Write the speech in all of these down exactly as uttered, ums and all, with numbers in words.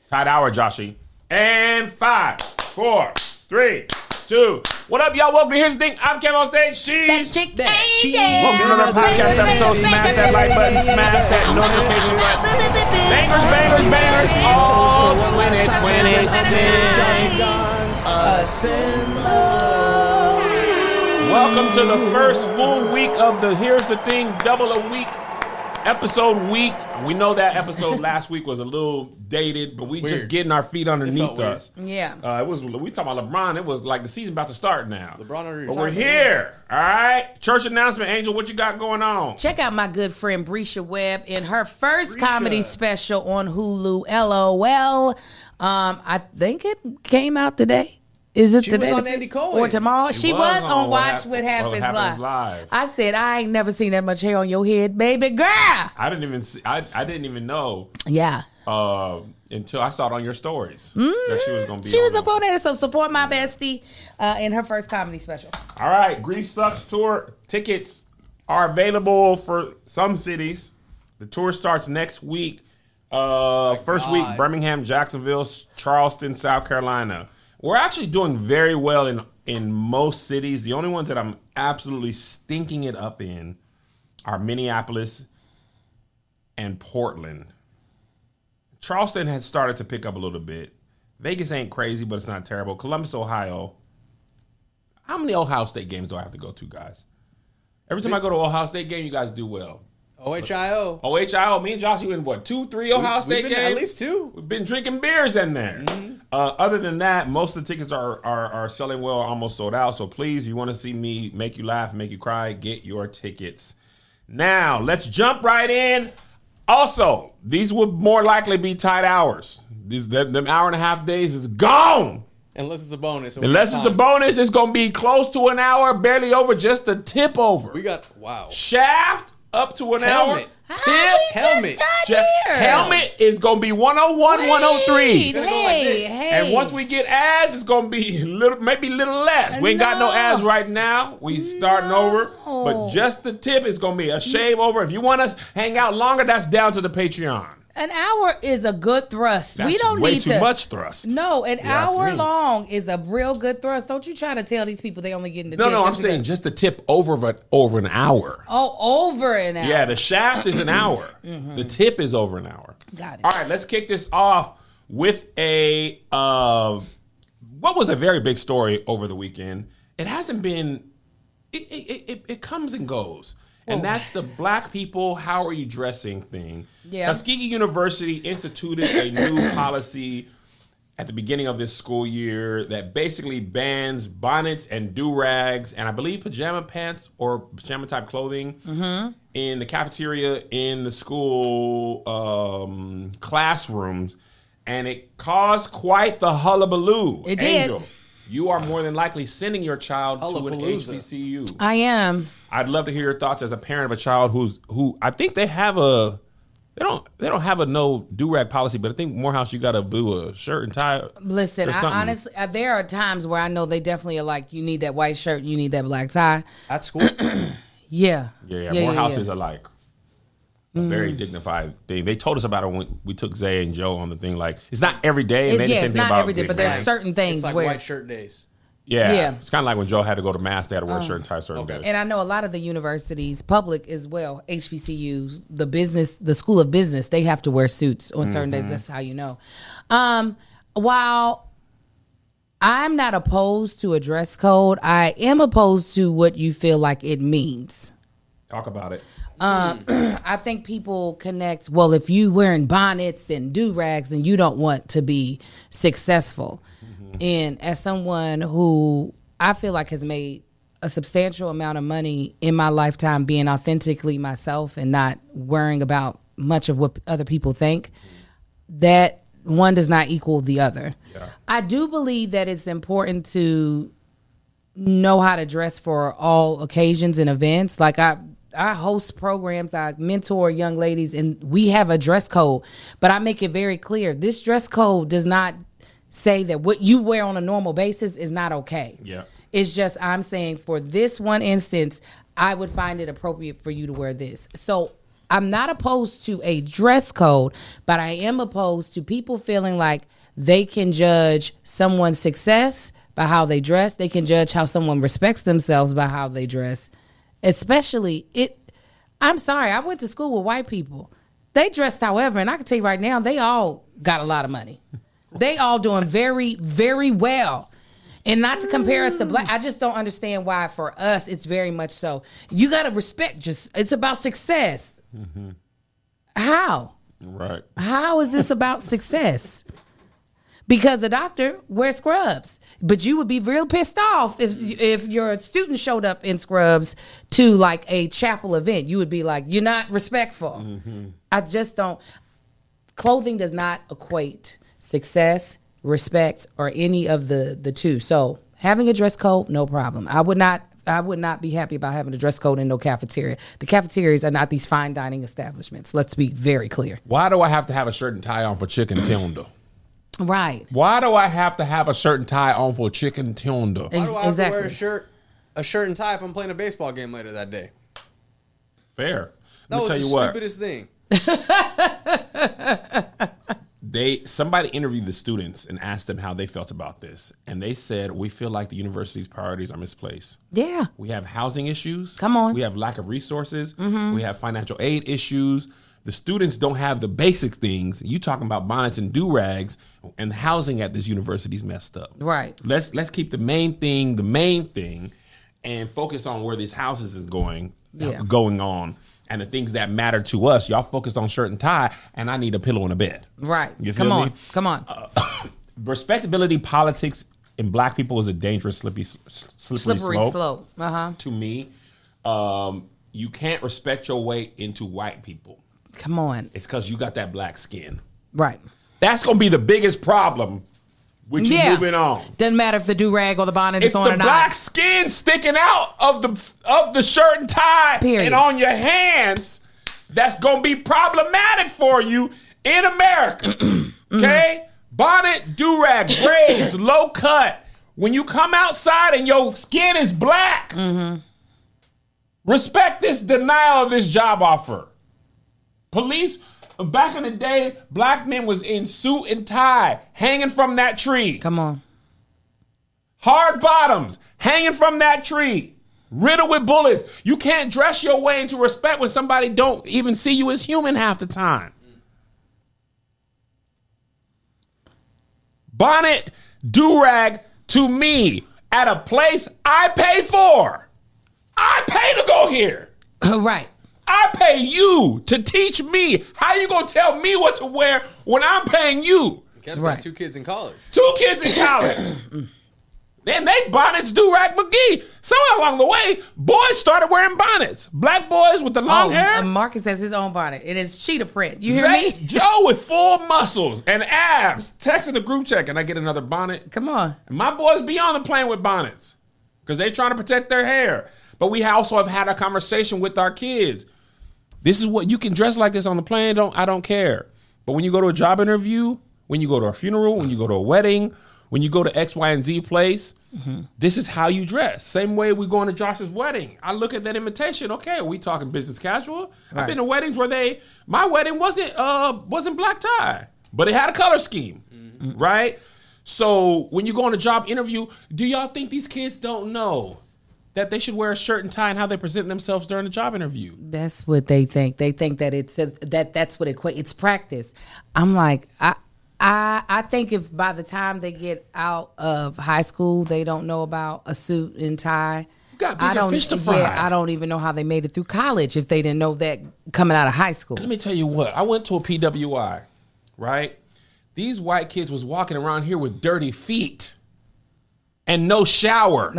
Tied hour, Joshy. And five, four, three, two. What up, y'all? Welcome to Here's the Thing. I'm Kev on stage. She's that chick that she. Welcome to another podcast episode. Smash that like button. Smash that notification button. Bangers, bangers, bangers. All twenty twenty-six. Welcome to the first full week of the Here's the Thing double a week episode week. We know that episode last week was a little dated, but we weird. just getting our feet underneath us. Yeah. Uh, it was. We talking about LeBron. It was like the season about to start now. LeBron already. But we're here. All right. Church announcement, Angel. What you got going on? Check out my good friend Brescia Webb in her first Brescia. comedy special on Hulu. LOL. Um, I think it came out today. Is it she today? was on Andy Cohen. Or tomorrow? She, She was, was on, on Watch What What Hap- Happens, What Happens Live. Live. I said, I ain't never seen that much hair on your head, baby girl. I didn't even. See, I I didn't even know. Yeah. Uh, until I saw it on your stories mm-hmm. that she was going to be. She on was them. up on there, so support my bestie uh, in her first comedy special. All right, Grief Sucks tour tickets are available for some cities. The tour starts next week. Uh, My first God. week, Birmingham, Jacksonville, Charleston, South Carolina. We're actually doing very well in in most cities. The only ones that I'm absolutely stinking it up in are Minneapolis and Portland. Charleston has started to pick up a little bit. Vegas ain't crazy, but it's not terrible. Columbus, Ohio. How many Ohio State games do I have to go to, guys? Every time I go to Ohio State game, you guys do well. O H I O. O H I O. Me and Josh, you in what, two, three Ohio We've State been games? at least two. We've been drinking beers in there. Mm-hmm. Uh, other than that, most of the tickets are, are are selling well, almost sold out. So please, if you want to see me make you laugh, make you cry, get your tickets. Now, let's jump right in. Also, these would more likely be tight hours. These them, them hour and a half days is gone. Unless it's a bonus. Unless it's a bonus, it's going to be close to an hour, barely over, just a tip over. We got, wow. Shaft up to an Helmet. hour. How Tip. we just helmet. got Ja- here? Helmet is going to be one oh one, one oh three. gonna go like Hey, this. hey. And once we get ads, it's going to be little, maybe a little less. We ain't got no No. ads right now. We starting over. No. But just the tip is going to be a shave over. If you want us hang out longer, that's down to the Patreon. An hour is a good thrust. That's we don't way need too to. much thrust. No, an ask hour me. long is a real good thrust. Don't you try to tell these people they only getting the No, tip no, I'm just saying because- just the tip over of a, over an hour. Oh, over an hour. Yeah, the shaft is an hour. The tip is over an hour. Got it. All right, let's kick this off with a uh, what was a very big story over the weekend. It hasn't been. It it it, it comes and goes, and that's the black people. How are you dressing thing? Yeah. Tuskegee University instituted a new policy at the beginning of this school year that basically bans bonnets and do-rags and I believe pajama pants or pajama type clothing Mm-hmm. in the cafeteria, in the school um, classrooms. And it caused quite the hullabaloo. It did. Angel, you are more than likely sending your child to an Hullapalooza. H B C U. I am. I'd love to hear your thoughts as a parent of a child who's who I think they have a they don't they don't have a no do-rag policy, but I think Morehouse you got to do a shirt and tie. Listen, or I something. honestly, uh, there are times where I know they definitely are like, you need that white shirt, you need that black tie. At school. Yeah. Yeah, yeah, Morehouses are like a very dignified thing. They told us about it when we, we took Zay and Joe on the thing. Like, it's not every day. And It's, they didn't yeah, say it's anything not about every day, Big but there's Bang. certain things It's like where. white shirt days. Yeah, Yeah. it's kind of like when Joe had to go to mass. They had to wear a shirt and tie certain okay. days. And I know a lot of the universities, public as well, H B C Us, the business, the School of Business, they have to wear suits on certain Mm-hmm. days. That's how you know. Um, while I'm not opposed to a dress code, I am opposed to what you feel like it means. Talk about it. I think people connect, well, if you wearing bonnets and do-rags and you don't want to be successful. And as someone who I feel like has made a substantial amount of money in my lifetime being authentically myself and not worrying about much of what other people think, that one does not equal the other. Yeah. I do believe that it's important to know how to dress for all occasions and events. Like I I host programs, I mentor young ladies, and we have a dress code, but I make it very clear. This dress code does not say that what you wear on a normal basis is not okay. Yeah. It's just, I'm saying for this one instance, I would find it appropriate for you to wear this. So I'm not opposed to a dress code, but I am opposed to people feeling like they can judge someone's success by how they dress. They can judge how someone respects themselves by how they dress. Especially it. I'm sorry, I went to school with white people. They dressed however, and I can tell you right now, they all got a lot of money. They all doing very, very well. And not to compare us to black, I just don't understand why for us it's very much so. You got to respect just, it's about success. Mm-hmm. How? Right. How is this about success? Because a doctor wears scrubs, but you would be real pissed off if if your student showed up in scrubs to like a chapel event. You would be like, you're not respectful. Mm-hmm. I just don't. Clothing does not equate success, respect, or any of the the two. So having a dress code, no problem. I would not. I would not be happy about having a dress code in no cafeteria. The cafeterias are not these fine dining establishments. Let's be very clear. Why do I have to have a shirt and tie on for chicken tender? Right. Why do I have to have a shirt and tie on for chicken tender? Why do I have Exactly. to wear a shirt, a shirt and tie if I'm playing a baseball game later that day? Fair. That Let me was tell the you what. stupidest thing. They somebody interviewed the students and asked them how they felt about this, and they said, "We feel like the university's priorities are misplaced. Yeah. We have housing issues. Come on. We have lack of resources. Mm-hmm. We have financial aid issues. The students don't have the basic things. You talking about bonnets and do-rags, and housing at this university's messed up. Right. Let's let's keep the main thing the main thing, and focus on where these houses is going Yeah. going on." And the things that matter to us, y'all focus on shirt and tie, and I need a pillow and a bed. Right. You feel Come on. me? Come on. Uh, respectability politics in black people is a dangerous, slippery, slippery, Slippery slope. slope. Uh-huh. To me, um, you can't respect your way into white people. Come on. It's because you got that black skin. Right. That's going to be the biggest problem with you Yeah. moving on. Doesn't matter if the do-rag or the bonnet It's is on the or black not. skin sticking out of the of the shirt and tie Period. and on your hands that's going to be problematic for you in America. Okay? Bonnet, do-rag, braids, low cut. When you come outside and your skin is black, Mm-hmm. respect this denial of this job offer. Police, back in the day, black men was in suit and tie, hanging from that tree. Come on. Hard bottoms, hanging from that tree, riddled with bullets. You can't dress your way into respect when somebody don't even see you as human half the time. Bonnet, do-rag to me at a place I pay for. I pay to go here. Right. I pay you to teach me. How you gonna tell me what to wear when I'm paying you? Kev's Right. got two kids in college. Two kids in college. Then they bonnets do-rag McGee. Somewhere along the way, boys started wearing bonnets. Black boys with the long Oh, hair. uh, Marcus has his own bonnet. It is cheetah print. You hear Zay me? Joe with full muscles and abs. Texting the group chat, can I get another bonnet? Come on. And my boys be on the plane with bonnets because they trying to protect their hair. But we also have had a conversation with our kids. This is what you can dress like this on the plane. Don't I don't care. But when you go to a job interview, when you go to a funeral, when you go to a wedding, when you go to X, Y, and Z place, mm-hmm. this is how you dress. Same way we going to Josh's wedding. I look at that invitation. Okay, are we talking business casual? Right. I've been to weddings where they my wedding wasn't uh wasn't black tie, but it had a color scheme, mm-hmm. right? So when you go on a job interview, do y'all think these kids don't know that they should wear a shirt and tie and how they present themselves during the job interview? That's what they think. They think that it's a, that that's what it it's practice. I'm like, I I I think if by the time they get out of high school, they don't know about a suit and tie. Got I bigger don't. fish to fry. Yeah, I don't even know how they made it through college if they didn't know that coming out of high school. Let me tell you what. I went to a P W I, right? These white kids was walking around here with dirty feet and no shower.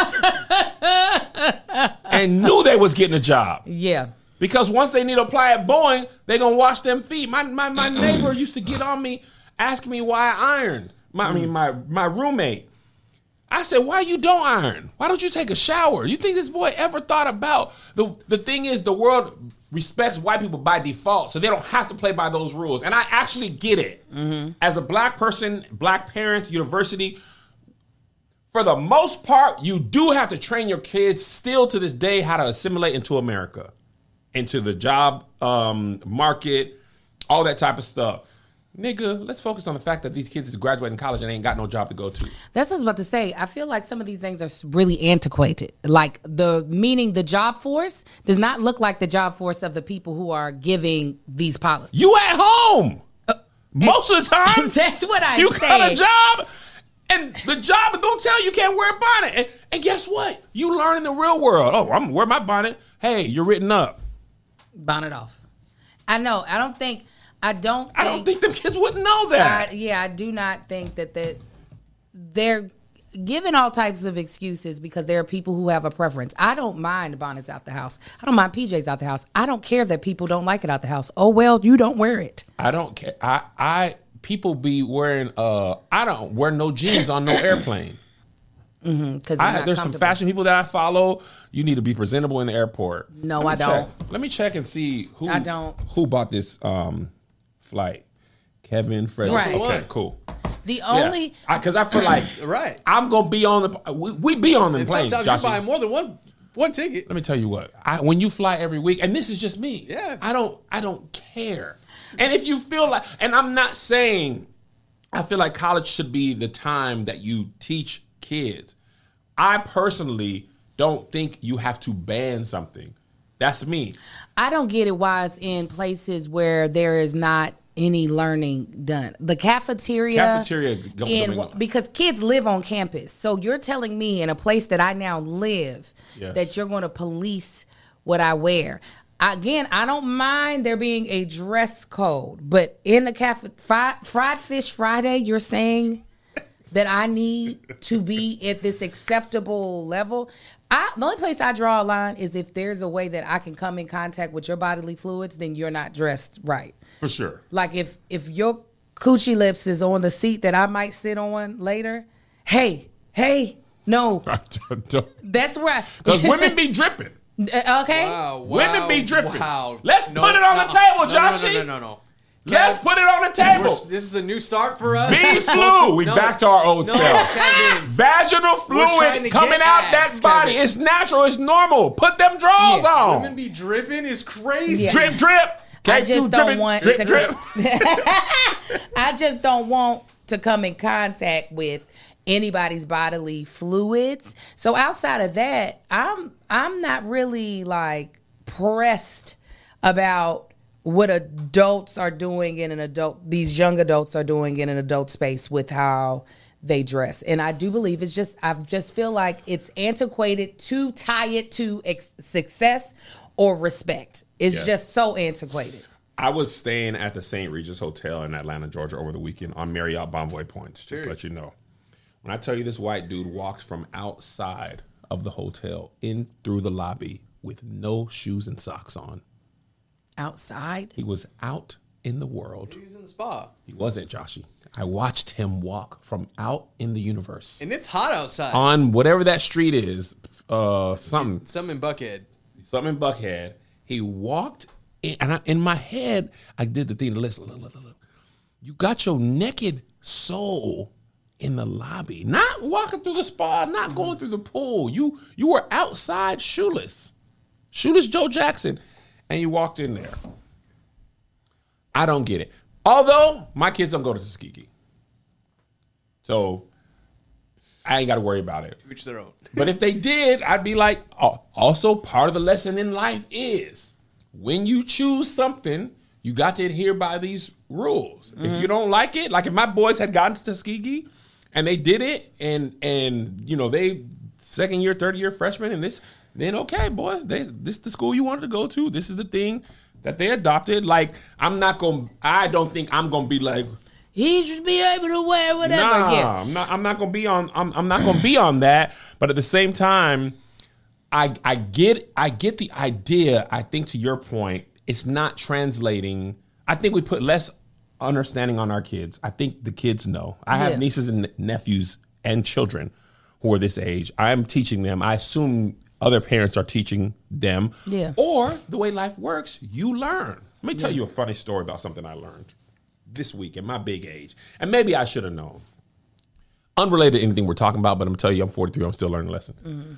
And knew they was getting a job. Yeah. Because once they need to apply at Boeing, they going to wash them feet. My my, my neighbor used to get on me, asking me why I ironed. My, I mean, my, my roommate. I said, why you don't iron? Why don't you take a shower? You think this boy ever thought about... The, the thing is, the world respects white people by default, so they don't have to play by those rules. And I actually get it. Mm-hmm. As a black person, black parents, university... For the most part, you do have to train your kids still to this day how to assimilate into America. into the job um, market, all that type of stuff. Nigga, let's focus on the fact that these kids is graduating college and ain't got no job to go to. That's what I was about to say. I feel like some of these things are really antiquated. Like the meaning the job force does not look like the job force of the people who are giving these policies. You at home uh, most of the time. That's what I you said. got a job, and the job is gonna tell you can't wear a bonnet. And, and guess what? You learn in the real world. Oh, I'm gonna wear my bonnet. Hey, you're written up. Bonnet off. I know. I don't think. I don't. Think, I don't think them kids wouldn't know that. I, yeah, I do not think that that they're giving all types of excuses because there are people who have a preference. I don't mind bonnets out the house. I don't mind P Js out the house. I don't care that people don't like it out the house. Oh well, you don't wear it. I don't care. I, I people be wearing. Uh, I don't wear no jeans on no airplane. Because mm-hmm, there's some fashion people that I follow. You need to be presentable in the airport. No, I don't. Check. Let me check and see who. I don't. Who bought this um, flight? Kevin, Fred. Right. Okay, cool. The only because yeah. I, I feel like right. I'm gonna be on the. We, we be on the and plane. Sometimes Joshua. You buy more than one one ticket. Let me tell you what. I, when you fly every week, and this is just me. Yeah. I don't. I don't care. And if you feel like, and I'm not saying, I feel like college should be the time that you teach kids. I personally don't think you have to ban something. That's me. I don't get it why it's in places where there is not any learning done. The cafeteria. Cafeteria. In, because kids live on campus. So you're telling me in a place that I now live yes. that you're going to police what I wear. Again, I don't mind there being a dress code. But in the cafe, fried, fried Fish Friday, you're saying that I need to be at this acceptable level. I, the only place I draw a line is if there's a way that I can come in contact with your bodily fluids, then you're not dressed right. For sure. Like if if your coochie lips is on the seat that I might sit on later, hey, hey, no. That's right. Because women be dripping. Uh, okay. Wow, wow, women be dripping. Wow. Let's no, put it on no, the table, no, Joshy. No, no, no, no, no. Let's put it on the table. This is a new start for us. Beef flu. We no, back to our old no, self. Kevin. Vaginal fluid coming out ads, that body. Kevin. It's natural. It's normal. Put them drawers Yeah. on. Women be dripping is crazy. Yeah. Drip, drip. I just don't dripping, want drip, to, drip. I just don't want to come in contact with anybody's bodily fluids. So outside of that, I'm I'm not really like pressed about what adults are doing in an adult, these young adults are doing in an adult space with how they dress. And I do believe it's just, I just feel like it's antiquated to tie it to ex- success or respect. It's Yeah. just so antiquated. I was staying at the Saint Regis Hotel in Atlanta, Georgia over the weekend on Marriott Bonvoy Points, just to let you know. When I tell you this white dude walks from outside of the hotel in through the lobby with no shoes and socks on. Outside? He was out in the world. He was in the spa. He wasn't, Joshy. I watched him walk from out in the universe. And it's hot outside. On whatever that street is, uh, something. Some in Buckhead. Something in Buckhead. He walked in, and I, in my head, I did the thing to listen. Look, look, look. You got your naked soul in the lobby, not walking through the spa, not going through the pool. You you were outside shoeless. Shoeless Joe Jackson. And you walked in there. I don't get it. Although, my kids don't go to Tuskegee. So, I ain't got to worry about it. Reach their own. But if they did, I'd be like, oh, also part of the lesson in life is when you choose something, you got to adhere by these rules. Mm-hmm. If you don't like it, like if my boys had gotten to Tuskegee and they did it and, and you know, they second year, third year freshmen and this, then okay, boy, they, this is the school you wanted to go to. This is the thing that they adopted. Like, I'm not going to, I don't think I'm going to be like, he should be able to wear whatever. Nah, yeah. I'm not. I'm not gonna be on. I'm, I'm not gonna be on that. But at the same time, I I get I get the idea. I think to your point, it's not translating. I think we put less understanding on our kids. I think the kids know. I have Yeah. nieces and nephews and children who are this age. I'm teaching them. I assume other parents are teaching them. Yeah. Or the way life works, you learn. Let me tell you a funny story about something I learned this week in my big age. And maybe I should have known. Unrelated to anything we're talking about, but I'm telling you, I'm forty-three, I'm still learning lessons. Mm-hmm.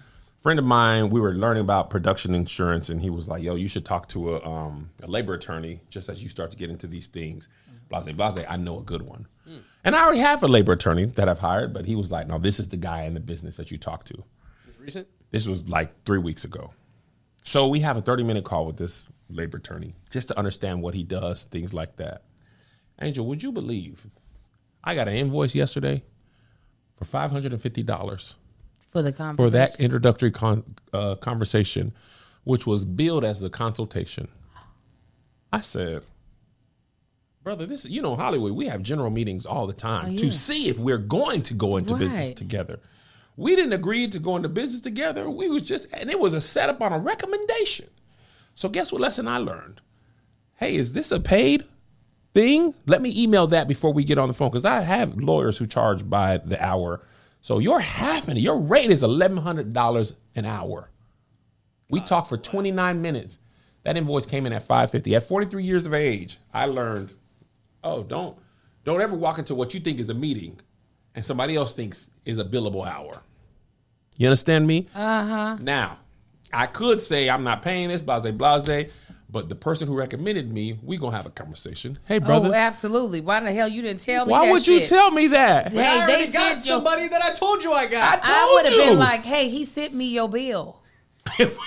friend of mine, we were learning about production insurance, and he was like, yo, you should talk to a, um, a labor attorney just as you start to get into these things. Blase, blase, I know a good one. Mm. And I already have a labor attorney that I've hired, but he was like, no, this is the guy in the business that you talk to. Is recent? This was like three weeks ago. So we have a thirty-minute call with this labor attorney just to understand what he does, things like that. Angel, would you believe I got an invoice yesterday for five hundred fifty dollars for the conversation. for that introductory con- uh, conversation, which was billed as a consultation. I said, brother, this you know, Hollywood, we have general meetings all the time Oh, yeah. to see if we're going to go into business Right. together. We didn't agree to go into business together. We was just, and it was a setup on a recommendation. So guess what lesson I learned? Hey, is this a paid thing? Let me email that before we get on the phone, because I have lawyers who charge by the hour. So your half and your rate is eleven hundred dollars an hour. We talked for twenty-nine minutes. That invoice came in at five hundred fifty dollars. At forty-three years of age, I learned, oh, don't don't ever walk into what you think is a meeting and somebody else thinks is a billable hour. You understand me? Uh-huh. Now, I could say I'm not paying this, blase, blase, but the person who recommended me, we going to have a conversation. Hey, brother. Oh, absolutely. Why the hell you didn't tell me Why that would you shit? tell me that? Hey, I already they got sent your- somebody that I told you I got. I I told would have you. been like, hey, he sent me your bill. we going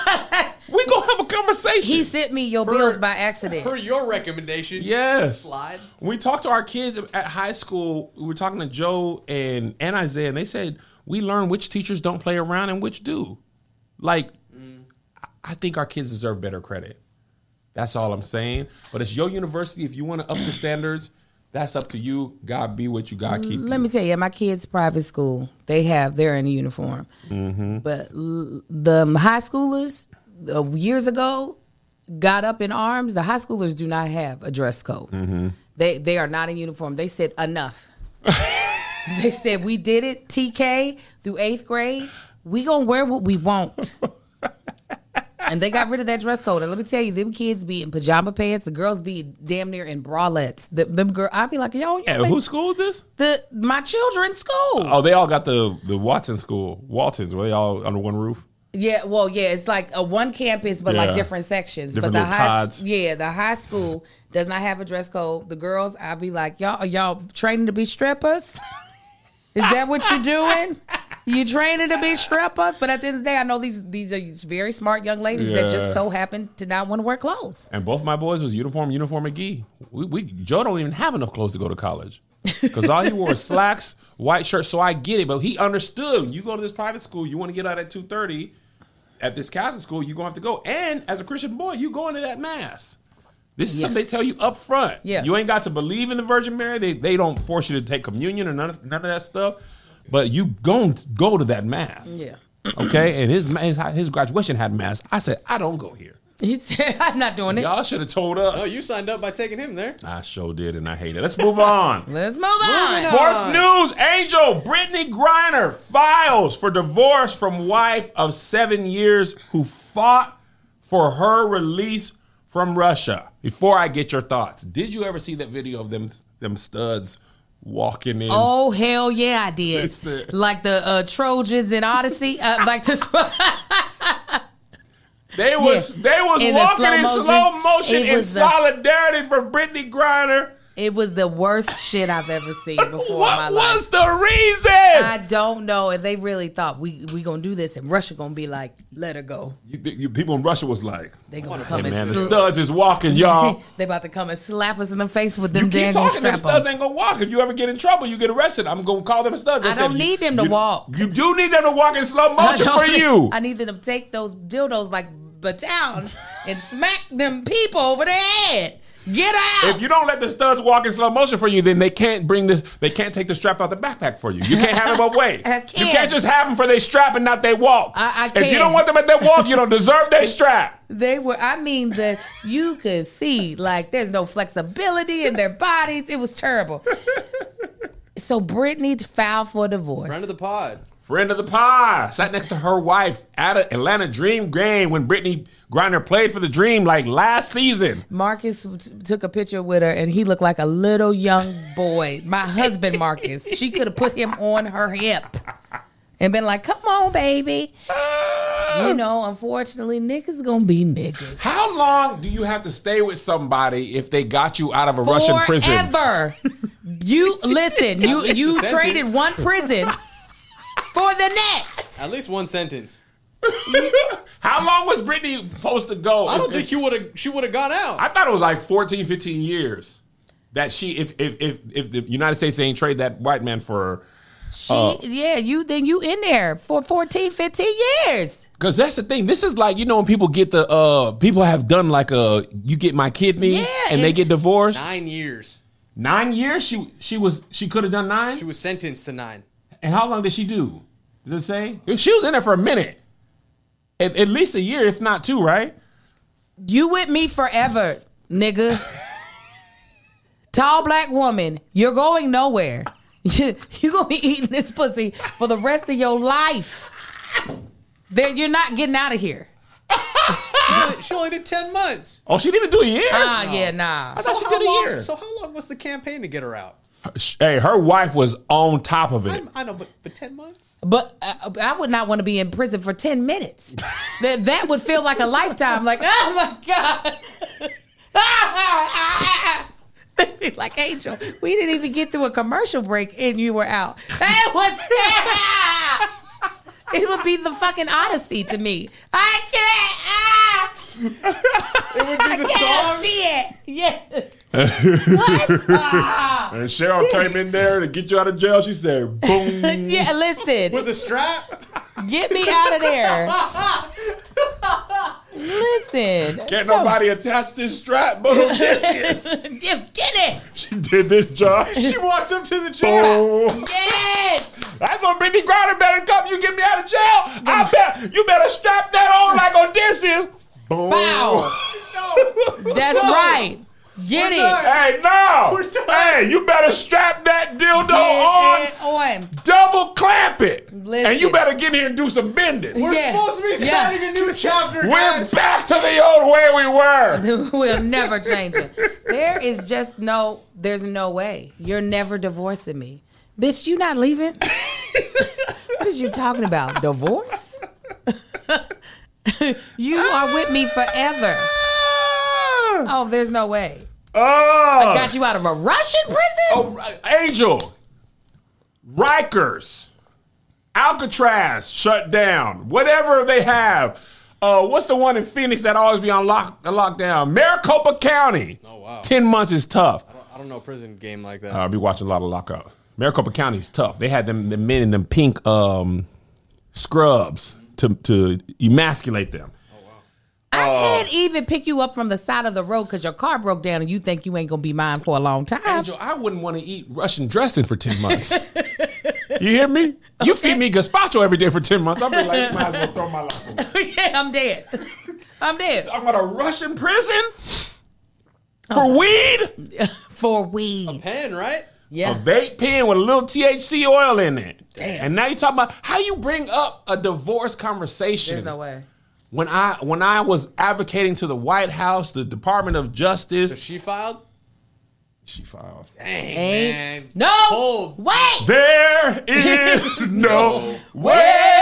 to have a conversation. He sent me your Per- bills by accident. Per your recommendation. Yes. Slide. We talked to our kids at high school. We were talking to Joe and, and Isaiah, and they said, we learn which teachers don't play around and which do. Like, mm. I think our kids deserve better credit. That's all I'm saying. But it's your university. If you want to up the standards, that's up to you. God be with you. God keep you. Let me tell you, at my kids' private school, they have, they're in a uniform. Mm-hmm. But l- the high schoolers, uh, years ago, got up in arms. The high schoolers do not have a dress code. Mm-hmm. They they are not in uniform. They said enough. They said, we did it, T K, through eighth grade. We gonna wear what we want. And they got rid of that dress code. And let me tell you, them kids be in pajama pants. The girls be damn near in bralettes. The, them girl, I'd be like, yo, you Yeah, make- whose school is this? the my children's school. Oh, they all got the, the Watson school. Waltons. Were they all under one roof? Yeah, well, yeah, it's like a one campus, but Yeah. like different sections. Different but the little high, pods. yeah, the high school does not have a dress code. The girls, I'll be like, y'all, are y'all training to be strippers? Is that what you're doing? You training to be strippers? But at the end of the day, I know these these are very smart young ladies that Yeah. just so happen to not want to wear clothes. And both my boys was uniform, uniform McGee. We, we Joe don't even have enough clothes to go to college because all he wore was slacks, white shirt. So I get it, but he understood. You go to this private school, you want to get out at two thirty. At this Catholic school, you're going to have to go. And as a Christian boy, you going to that mass. This is Yeah. something they tell you up front. Yeah. You ain't got to believe in the Virgin Mary. They they don't force you to take communion or none of, none of that stuff. But you going to go to that mass. Yeah. Okay? And his, his his graduation had mass. I said, I don't go here. He said, I'm not doing it. Y'all should have told us. Oh, you signed up by taking him there. I sure did, and I hate it. Let's move on. Let's move on. Sports news. Angel, Brittany Griner files for divorce from wife of seven years who fought for her release from Russia. Before I get your thoughts, did you ever see that video of them them studs walking in? Oh, hell yeah, I did. It's the- like the uh, Trojans in Odyssey. Uh, like to They was Yeah. they was In the walking slow in motion. slow motion It in was the- solidarity for Brittany Griner. It was the worst shit I've ever seen before in What my life. was the reason? I don't know. And they really thought we we gonna do this, and Russia gonna be like, let her go. You, you, people in Russia was like, They gonna hey come man, and the sl- studs is walking, y'all. They about to come and slap us in the face with them You keep damn talking, them strap studs ons. ain't gonna walk. If you ever get in trouble, you get arrested. I'm gonna call them studs. They I don't said, need you- them to you- walk. You do need them to walk in slow motion for you. I need them to take those dildos like batons and smack them people over the head. Get out. If you don't let the studs walk in slow motion for you, then they can't bring this. They can't take the strap out the backpack for you. You can't have them both ways. I You can't. can't just have them for they strap and not they walk. I- I If you can't. don't want them at their walk, you don't deserve they strap. They were, I mean, the you could see like there's no flexibility in their bodies. It was terrible. So Brittany filed for divorce. Friend of the pod. Friend of the pod sat next to her wife at an Atlanta Dream game when Brittany Griner played for the Dream like last season. Marcus t- took a picture with her, and he looked like a little young boy. My husband, Marcus. She could have put him on her hip and been like, "Come on, baby." You know, unfortunately, niggas gonna be niggas. How long do you have to stay with somebody if they got you out of a Russian prison? Forever. You listen. You least you a sentence. traded one prison for the next. At least one sentence. How long was Brittany supposed to go? I don't If- think he would have. She would have gone out. I thought it was like fourteen, fifteen years that she, if if if, if the United States ain't trade that white man for, She, Uh, yeah, you then you in there for fourteen, fifteen years. because that's the thing. This is like, you know, when people get the, uh, people have done like a, you get my kidney, Yeah, and they and- get divorced. Nine years. Nine years. She she was she could have done nine. She was sentenced to nine. And how long did she do? Did it say? She was in there for a minute, at, at least a year, if not two, right? You with me forever, nigga. Tall black woman, you're going nowhere. You're gonna be eating this pussy for the rest of your life. Then you're not getting out of here. She only, she only did ten months. Oh, she didn't do a year. Ah, yeah, nah. I thought she how did a long, year. So how long was the campaign to get her out? Hey, her wife was on top of it. I, I know, but but ten months. But uh, I would not want to be in prison for ten minutes. that that would feel like a lifetime. Like, oh my God. Like, Angel, we didn't even get through a commercial break and you were out. That was it would be the fucking Odyssey to me. I can't. Ah, It would be I the can't song. see it. Yeah. What? Ah. And Cheryl came in there to get you out of jail. She said, boom. Yeah, listen. With a strap. Get me out of there. Listen. Can't nobody attach this strap but Odysseus. Get, get it. She did this job. She walks up to the jail. Boom. Yes. That's when Brittany Griner better come. You get me out of jail. I bet you better strap that on like Odysseus. Boom. Wow. No. That's No. right. Get We're it. done. Hey, no. We're done. Hey, you better strap that dildo Get on. it on. Double clamp it. Listen. And you better get here and do some bending. We're Yeah. supposed to be Yeah. starting a new chapter, We're guys. back to the old way we were. We'll never change it. There is just no, there's no way. You're never divorcing me. Bitch, you not leaving? What is you talking about? Divorce? You are with me forever. Oh, there's no way. Oh, Got you out of a Russian prison? Oh, right. Angel, Rikers, Alcatraz shut down. Whatever they have. Uh, what's the one in Phoenix that always be on lock lockdown? Maricopa County. Oh, wow. Ten months is tough. I don't, I don't know a prison game like that. I'll be watching a lot of lockout. Maricopa County is tough. They had them the men in them pink um, scrubs to to emasculate them. I can't even pick you up from the side of the road because your car broke down and you think you ain't gonna be mine for a long time. Angel, I wouldn't want to eat Russian dressing for ten months. You hear me? You feed me gazpacho every day for ten months. I'll be like, might as well throw my life away. Yeah, I'm dead. I'm dead. I'm at a Russian prison for weed? For weed. Pen, right? A Yeah. vape pen with a little T H C oil in it. Damn. And now you talking about how you bring up a divorce conversation. There's no way. When I when I was advocating to the White House, the Department of Justice, She filed. she filed. Dang, Ain't man. no Cold. way. There is no way.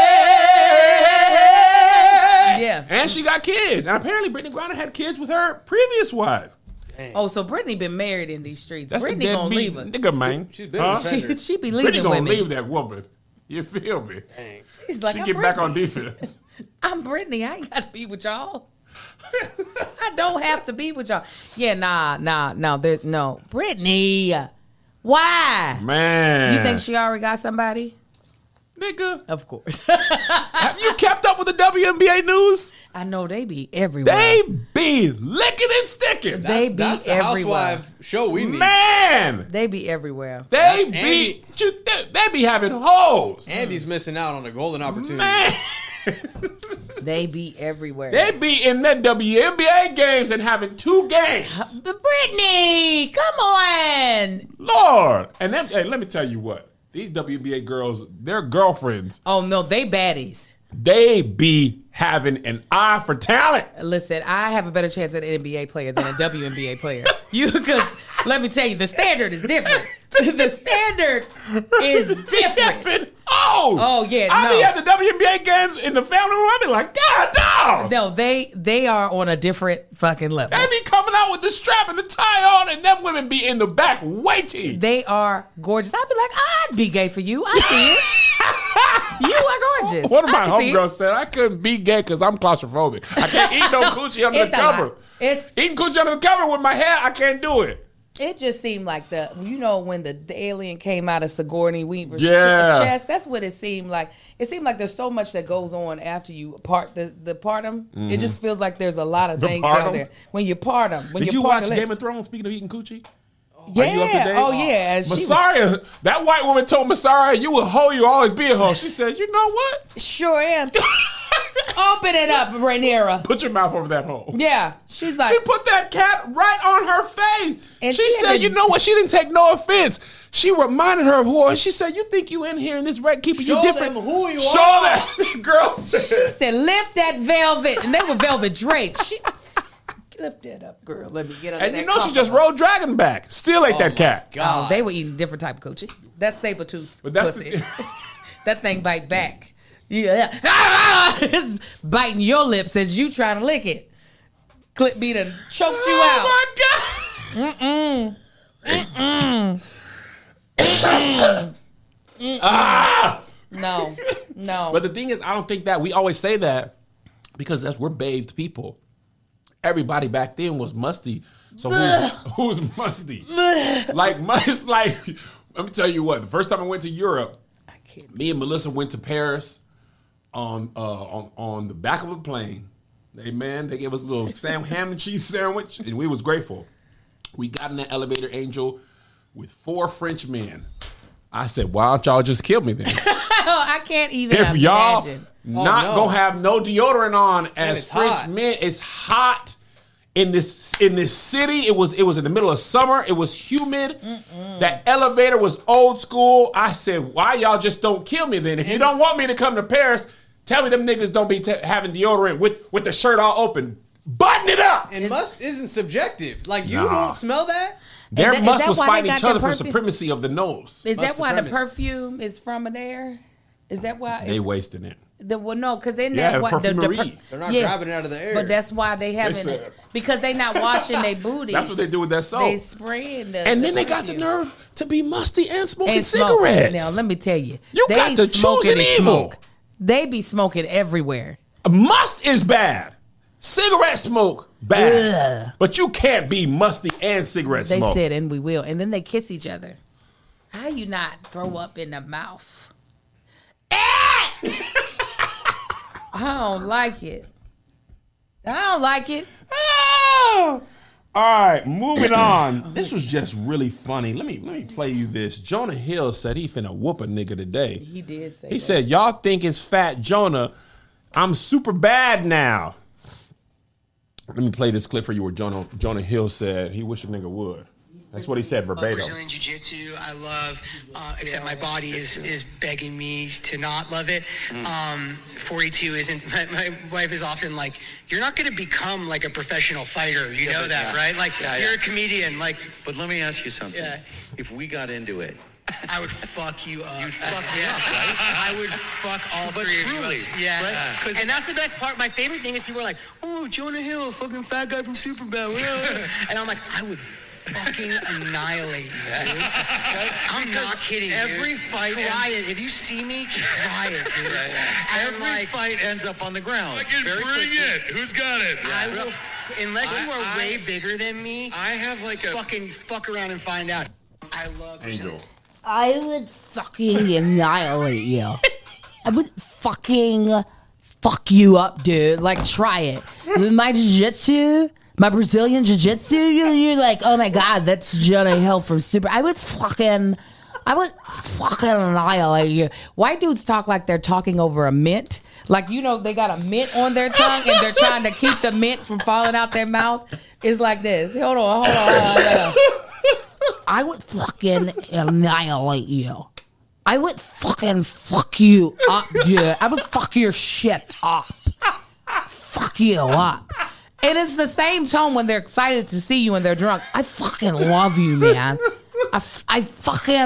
Yeah. And she got kids. And apparently Brittany Griner had kids with her previous wife. Oh, so Brittany been married in these streets. That's Brittany a gonna deadbeat leave her. nigga, man. She's been Huh? a defender. She, she be Brittany leaving gonna women. leave that woman. You feel me? Dang. She's like, She I'm get back on Brittany. defense. I'm Brittany. I ain't got to be with y'all. I don't have to be with y'all. Yeah, nah, nah, no. There, no. Brittany, why? Man. You think she already got somebody? Nigga. Of course. Have you kept up with the W N B A news? I know they be everywhere. They be licking and sticking. They That's, be that's the everywhere. housewife show we need. Man. They be everywhere. They That's be Andy. you, they, they be having hoes. Andy's missing out on a golden opportunity. Man. They be everywhere. They be in the W N B A games and having two games. But Brittany, come on. Lord. And then, hey, let me tell you what. These W N B A girls, their girlfriends, Oh no, they baddies. they be having an eye for talent. Listen, I have a better chance at an N B A player than a W N B A player. You, because let me tell you, the standard is different. The standard is different. Effing Oh, yeah, I be no. at the W N B A games in the family room. I be like, God, dog. No, they they are on a different fucking level. They be coming out with the strap and the tie on, and them women be in the back waiting. They are gorgeous. I'd be like, I'd be gay for you. I see it. You are gorgeous. One of my I can see it. homegirls said I couldn't be gay because I'm claustrophobic. I can't eat no coochie under It's the a lot. cover. It's Eating coochie under the cover with my hair, I can't do it. It just seemed like the, you know, when the, the alien came out of Sigourney Weaver's Yeah. chest, that's what it seemed like. It seemed like there's so much that goes on after you part the, the part them. Mm-hmm. It just feels like there's a lot of The things part out 'em? there. When you part them. When Did you you part watch the Game lips. of Thrones, speaking of eating coochie? Yeah. Are you up to date? Oh, yeah. She was, Masaria, that white woman told Masaria, you a hoe, you always be a hoe. She said, you know what? sure am. Open it up, Rhaenyra. Put your mouth over that hole. Yeah. She's like, She put that cat right on her face. And she, she said, had to- you know what? She didn't take no offense. She reminded her of who. She said, you think you in here in this red keeping you Show different? them who you Show are. that. Girl she said. said, lift that velvet. And they were velvet drapes. She lift that up, girl. Let me get under And that you know she comforter. just rode dragon back. Still ate that cat. Oh, they were eating different type of coochie. That's saber tooth But that's pussy. the- That thing bite back. Yeah, it's biting your lips as you trying to lick it. Clip beat and choked you out. Oh my God. Ah! No, no. But the thing is, I don't think that we always say that because that's we're bathed people. Everybody back then was musty. So who's, who's musty? Like must like. Let me tell you what. The first time I went to Europe, I can't. me and Melissa went to Paris on uh, on on the back of a plane. Hey man, they gave us a little sam, ham and cheese sandwich, and we was grateful. We got in the elevator, Angel, with four French men. I said, "Why don't y'all just kill me then? Oh, I can't even If y'all imagine. not no. gonna have no deodorant on as it's French hot. men, it's hot in this in this city. It was it was in the middle of summer. It was humid. Mm-mm. That elevator was old school. I said, why y'all just don't kill me then? If you don't want me to come to Paris, tell me them niggas don't be t- having deodorant with with the shirt all open. Button it up. And must isn't subjective. Like you Nah. don't smell that. Their that- is must that was why they fighting got each other their for perfume? supremacy of the nose. Is that Must why the supremacist. perfume is from there? Is that why? They wasting it. The, well, no, because in Yeah, that what the, the perfumery. They're not grabbing it out of the air. But that's why they haven't said- because they not washing their booties. That's what they do with that soap. They spraying the And the then they got the perfume. nerve to be musty and smoking and smoke. cigarettes. Now let me tell you, You they got to choose smoking an and evil. smoke. They be smoking everywhere. Must is bad. Cigarette smoke, bad. Ugh. But you can't be musty and cigarette They smoke. said, and we will, and then they kiss each other. How you not throw up in the mouth? I don't like it. I don't like it. Ah! All right, moving on. This was just really funny. Let me let me play you this. Jonah Hill said he finna whoop a nigga today. He did say He that. said, y'all think it's Fat Jonah. I'm super bad now. Let me play this clip for you where Jonah Jonah Hill said he wish a nigga would. That's what he said I love verbatim. Brazilian Jiu-Jitsu. I love, uh, except my body is, is begging me to not love it. Um, forty-two isn't, my, my wife is often like, you're not going to become like a professional fighter. You Yeah, know but that, yeah. right? Like, Yeah, you're yeah. a comedian. Like, But let me ask you something. Yeah. If we got into it, I would fuck you up. You'd fuck me yeah. up, right? I would fuck all But three truly, of you. up. Yeah. right? 'Cause- And that's the best part. My favorite thing is people are like, oh, Jonah Hill, fucking fat guy from Superbad. And I'm like, I would fucking annihilate you, dude. I'm not kidding, every dude. fight Try it. If you see me, try it, dude. And every like, fight ends up on the ground. Fucking Very bring quickly. it. Who's got it? I will, unless you I- are I- way bigger than me, I have like a fucking fuck around and find out. I love Angel. I would fucking annihilate you. I would fucking fuck you up, dude. Like, try it. My jiu-jitsu, my Brazilian jiu-jitsu, you're, you're like, oh my God, that's Jonah Hill from Super. I would fucking, I would fucking annihilate you. White dudes talk like they're talking over a mint. Like, you know, they got a mint on their tongue and they're trying to keep the mint from falling out their mouth. It's like this. Hold on, hold on, hold on. I would fucking annihilate you. I would fucking fuck you up, dude. I would fuck your shit up. Fuck you up. And it's the same tone when they're excited to see you and they're drunk. I fucking love you, man. I, f- I fucking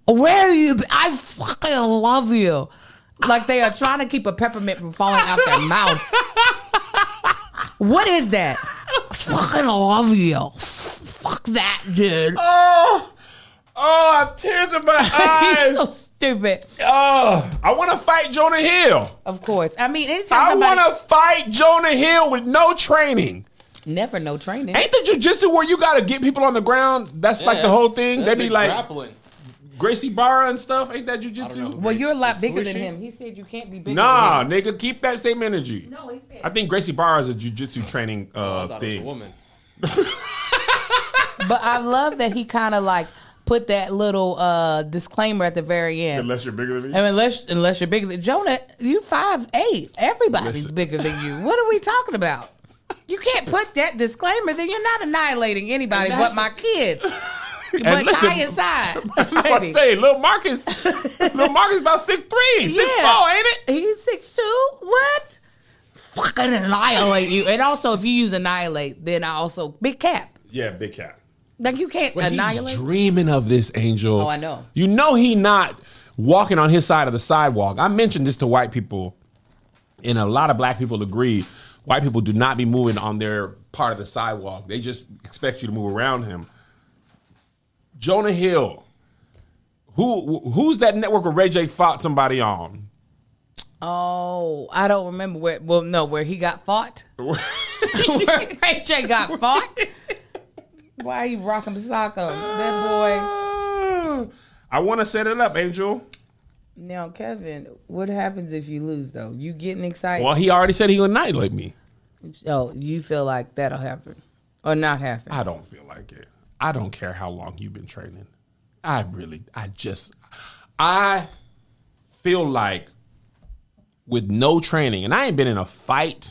Where are you? Be? I fucking love you. Like they are trying to keep a peppermint from falling out their mouth. What is that? Fucking love you. Fuck that, dude. Oh, oh, I have tears in my eyes. He's so stupid. Oh, I want to fight Jonah Hill. Of course. I mean, anytime I somebody... want to fight Jonah Hill with no training. Never no training. Ain't the jiu-jitsu where you got to get people on the ground? That's like the whole thing. They be like grappling. Gracie Barra and stuff. Ain't that jiu-jitsu? Well, you're a lot bigger Who is than she? him. He said you can't be bigger Nah, than him. nigga, keep that same energy. No, he said. I think Gracie Barra is a jiu-jitsu training I uh, thought thing. it was a woman. But I love that he kind of like put that little uh, disclaimer at the very end. Unless you're bigger than me. And unless unless you're bigger than Jonah, you five eight. Everybody's Listen. bigger than you. What are we talking about? You can't put that disclaimer. Then you're not annihilating anybody And but that's my kids. And But listen, Kai aside, I was about to maybe. say, little Marcus, little Marcus about six three, six four, ain't it? He's six two. What? Fucking annihilate you. And also, if you use annihilate, then I also big cap. Yeah, big cat. Like you can't But annihilate. he's dreaming of this, Angel. Oh, I know. You know he not walking on his side of the sidewalk. I mentioned this to white people, and a lot of black people agree. White people do not be moving on their part of the sidewalk. They just expect you to move around him. Jonah Hill. Who who's that network where Ray J fought somebody on? Oh, I don't remember where. Well, no, where he got fought. Where Ray J got fought. Why are you rocking the sock on that boy? I want to set it up, Angel. Now, Kevin, what happens if you lose though? You getting excited? Well, he already said he would annihilate me. Oh, you feel like that'll happen or not happen? I don't feel like it. I don't care how long you've been training. I really, I just, I feel like with no training, and I ain't been in a fight.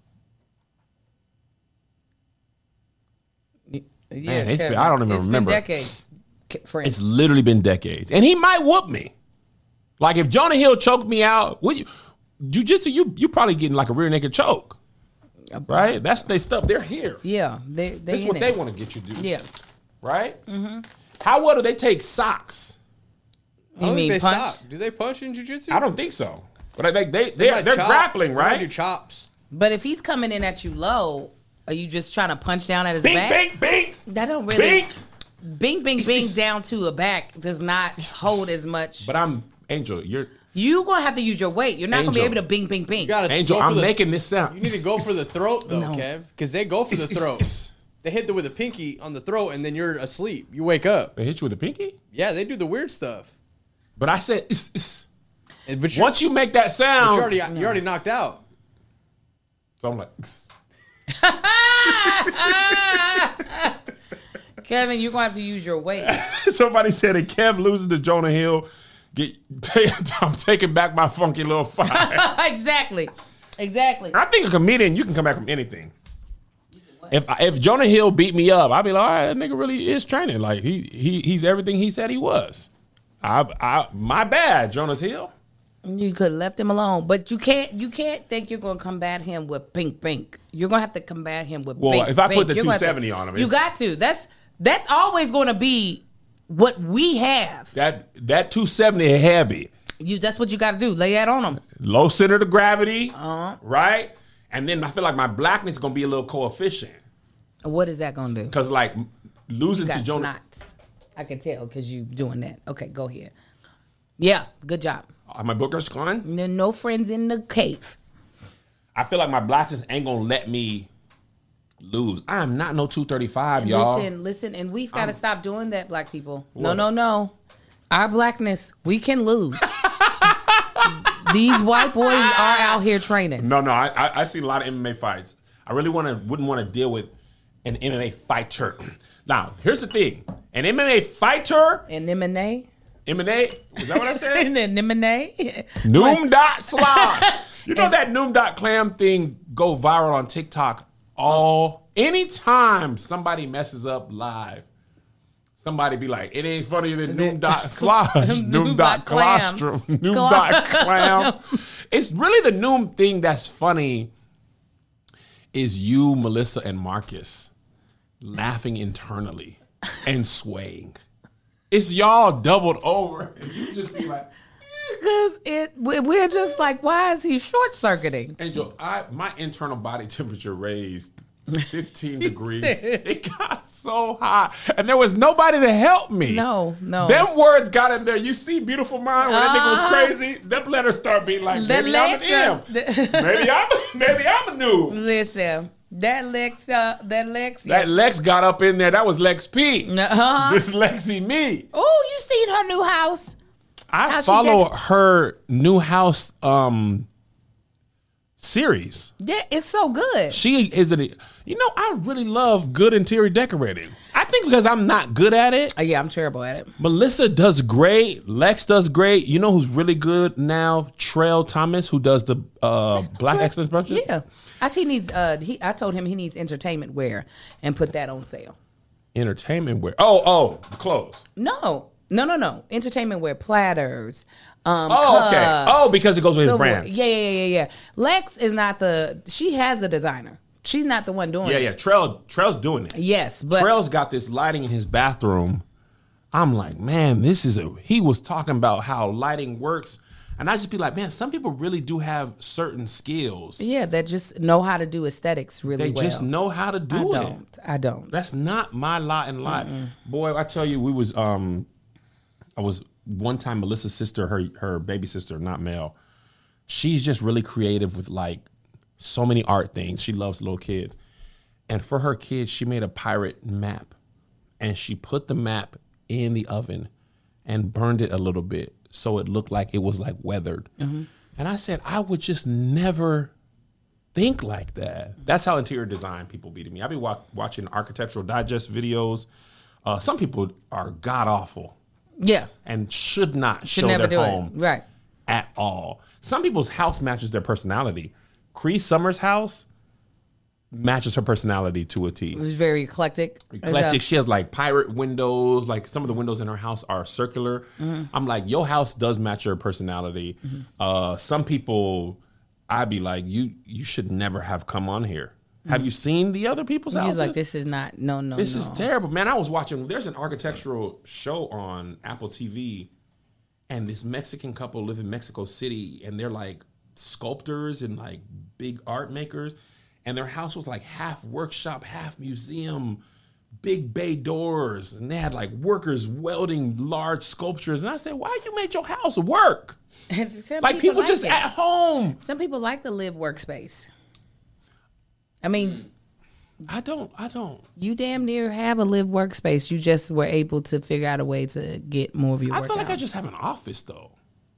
Yeah, Man, it's Kevin, been- I don't even it's remember. Been decades, K- friend. It's literally been decades, and he might whoop me. Like if Jonah Hill choked me out, would you? Jiu-jitsu, you you probably getting like a rear naked choke, right? That's their stuff. They're here. Yeah, they they This is in what it. they want to get you to do. Yeah, Right? Mm-hmm. How well do they take socks? I don't You think mean they punch? stop. Do they punch in jiu-jitsu? I don't think so. But they they they might they're chop. grappling, They might right? do chops. but if he's coming in at you low, are you just trying to punch down at his Bink, back? bink, bink, That don't really. bink. Bing, bing, It's bing just- down to a back does not hold as much. But I'm Angel. You're You gonna have to use your weight. You're not gonna be Angel. able to bing, bing, bing. You gotta Angel. go for I'm the- making this sound. You need to go for the throat though, No. Kev, because they go for the It's- it's- throat. it's- They hit the with a pinky on the throat, and then you're asleep. You wake up. They hit you with a pinky. Yeah, they do the weird stuff. But I said, it's, it's. And- But you're, Once you make that but sound, you're already you're already knocked out. so I'm like, it's- Kevin, you're gonna have to use your weight. somebody said if Kev loses to Jonah Hill, get I'm taking back my funky little fight. exactly, exactly. I think a comedian, you can come back from anything. If if Jonah Hill beat me up, I'd be like, all right, that nigga really is training. Like he he he's everything he said he was. I I my bad, Jonas Hill. You could have left him alone, but you can't. You can't think you're gonna combat him with pink, pink. You're gonna have to combat him with. Well, pink, if I put pink. the You're gonna have to- two seventy on him, you it's- got to. That's that's always going to be what we have. That that two seventy heavy, You that's what you got to do. Lay that on him. low center of gravity, Uh-huh. right? And then I feel like my blackness is gonna be a little coefficient What is that gonna do? because like You losing to got Jonah. snots. I can tell because you doing that. Okay, go ahead. Yeah, good job. Are my bookers gone? No, no friends in the cave. I feel like my blackness ain't gonna let me lose. I am not no two thirty-five, y'all. Listen, listen, and we've got to stop doing that, black people. No, no, no. Our blackness, we can lose. These white boys are out here training. No, no, I I, I see a lot of M M A fights. I really want to wouldn't want to deal with an M M A fighter. Now, here's the thing: an M M A fighter, And lemonade. M M A, is that what I said? And then lemonade. Noom dot slide. You know that Noom dot clam thing go viral on TikTok all anytime somebody messes up live. Somebody be like, it ain't funnier than Noom dot slide. Noom dot clam. colostrum. Noom dot clam. It's really the Noom thing that's funny is you, Melissa, and Marcus laughing internally and swaying. it's y'all doubled over, and you just be like, Because it, we- we're just like, why is he short circuiting? Angel, I my internal body temperature raised fifteen degrees. said- It got so hot, and there was nobody to help me. No, no. Them words got in there. You see, Beautiful Mind, when that nigga Uh-huh. was crazy, them letters start being like, That maybe I'm an Lexa- M. Maybe I'm, maybe I'm a noob. Listen, that Lex, uh, that Lex. That Lex got up in there. That was Lex P. Uh-huh. This Lexi me. Oh, you seen her new house? I How she follow get- her new house um series. Yeah, it's so good. She is it. You know, I really love good interior decorating. I think because I'm not good at it. Oh, yeah, I'm terrible at it. Melissa does great. Lex does great. You know who's really good now? Trail Thomas, who does the uh, Black Excellence Brunches. Yeah, I see. He needs. Uh, he. I told him he needs entertainment wear and put that on sale. Entertainment wear. Oh, oh, the clothes. No, no, no, no. Entertainment wear, platters. Um, Oh, okay. cups, Oh, because it goes with his silverware. brand. Yeah, yeah, yeah, yeah, yeah. Lex is not the. She has a designer. She's not the one doing Yeah, it. yeah. Trail, Trail's doing it. Yes, but Trail's got this lighting in his bathroom. I'm like, man, this is a. He was talking about how lighting works, and I just be like, man, some people really do have certain skills. yeah, that just know how to do aesthetics really They well. just know how to I do it. don't. I don't. That's not my lot in life. Boy, I tell you, we was um I was one time Melissa's sister, her her baby sister, not Mel. She's just really creative with like so many art things. She loves little kids. And for her kids, she made a pirate map. And she put the map in the oven and burned it a little bit so it looked like it was like weathered. And I said, I would just never think like that. That's how interior design people be to me. I be wa- watching Architectural Digest videos. Uh, some people are god awful Yeah, and should not should show never their do home it. Right. at all. Some people's house matches their personality. Cree Summers' house matches her personality to a T. It was very eclectic. Eclectic. She has like pirate windows. Like some of the windows in her house are circular. Mm-hmm. I'm like, your house does match your personality. Uh, some people, I'd be like, you you should never have come on here. Have you seen the other people's He houses? was like, "This is not. No, no, This no." is terrible, man. I was watching. There's an architectural show on Apple T V, and this Mexican couple live in Mexico City, and they're like sculptors and like big art makers, and their house was like half workshop, half museum, big bay doors, and they had like workers welding large sculptures. And I said, "Why you made your house work? Some Like people, just it. at home." Some people like the live workspace. I mean, I don't. I don't. you damn near have a live workspace. You just were able to figure out a way to get more of your I work feel like out. I just have an office though.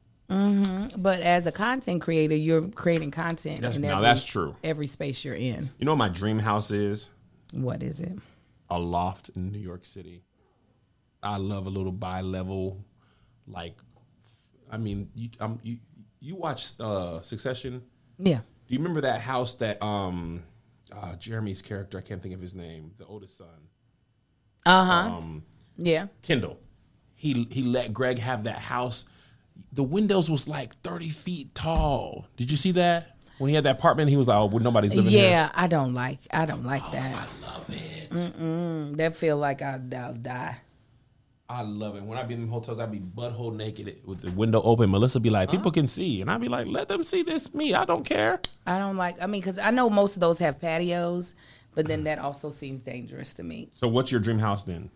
But as a content creator, you're creating content. That's- in now every, that's true. Every space you're in. You know what my dream house is? What is it? A loft in New York City. I love a little bi-level, like, I mean, you um, you, you watch uh, Succession. Yeah. Do you remember that house that um, uh, Jeremy's character, I can't think of his name, the oldest son, Uh huh. um, yeah. Kendall. He he let Greg have that house. The windows was like thirty feet tall. Did you see that? When he had that apartment, he was like, "Oh, well, nobody's living here." Yeah, I don't like. I don't like that. I love it. Mm, that feel like I'll, I'll die. I love it. When I be in hotels, I'd be butthole naked with the window open. Melissa be like, people can see. And I'd be like, let them see this. Me, I don't care. I don't like. I mean, because I know most of those have patios, but then that also seems dangerous to me. So what's your dream house then?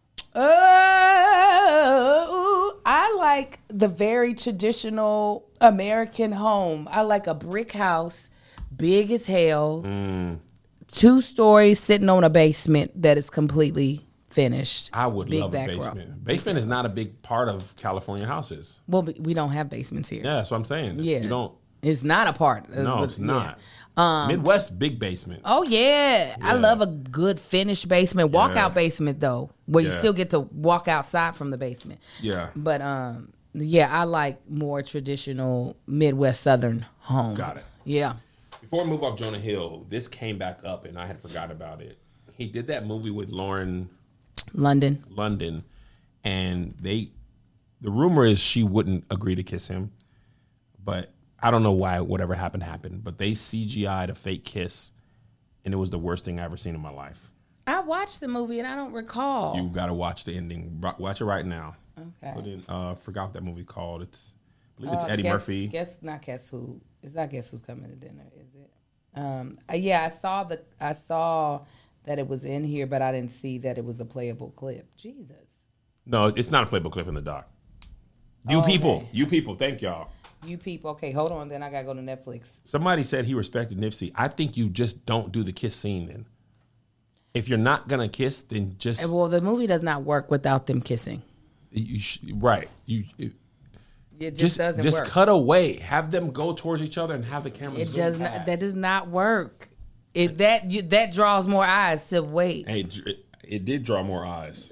Uh, I like the very traditional American home. I like a brick house, big as hell, Mm. two stories sitting on a basement that is completely finished. I would Big love a back row. basement. Basement is not a big part of California houses. Well, we we don't have basements here. Yeah, that's what I'm saying. Yeah. You don't. It's not a part. No, but- it's not. Um, Midwest, big basement. Oh yeah. I Yeah. love a good finished basement. Walkout Yeah. basement though, where you Yeah. still get to walk outside from the basement. Yeah. But um, yeah, I like more traditional Midwest Southern homes. Got it. Yeah. Before we move off Jonah Hill, this came back up and I had forgotten about it. He did that movie with Lauren London. London, and they, the rumor is she wouldn't agree to kiss him, but I don't know why whatever happened happened, but they C G I'd a fake kiss, and it was the worst thing I ever seen in my life. I watched the movie and I don't recall. You got to watch the ending. Ro- Watch it right now. okay. Put in. Uh, forgot what that movie called. It's. I believe it's Uh, Eddie guess, Murphy. Guess not guess who. It's not guess who's coming to dinner, is it? Um, uh, yeah, I saw the I saw that it was in here, but I didn't see that it was a playable clip. Jesus. No, it's not a playable clip in the doc. You Okay. people, you people, thank y'all. You people, okay, hold on. Then I gotta go to Netflix. Somebody said he respected Nipsey. I think you just don't do the kiss scene then. If you're not gonna kiss, then just And, well, the movie does not work without them kissing. you sh- right. You you- It just, just doesn't just work. cut away. Have them go towards each other and have the camera. It zoom does not. past. That does not work. It that you, that draws more eyes to wait. Hey, it, it did draw more eyes.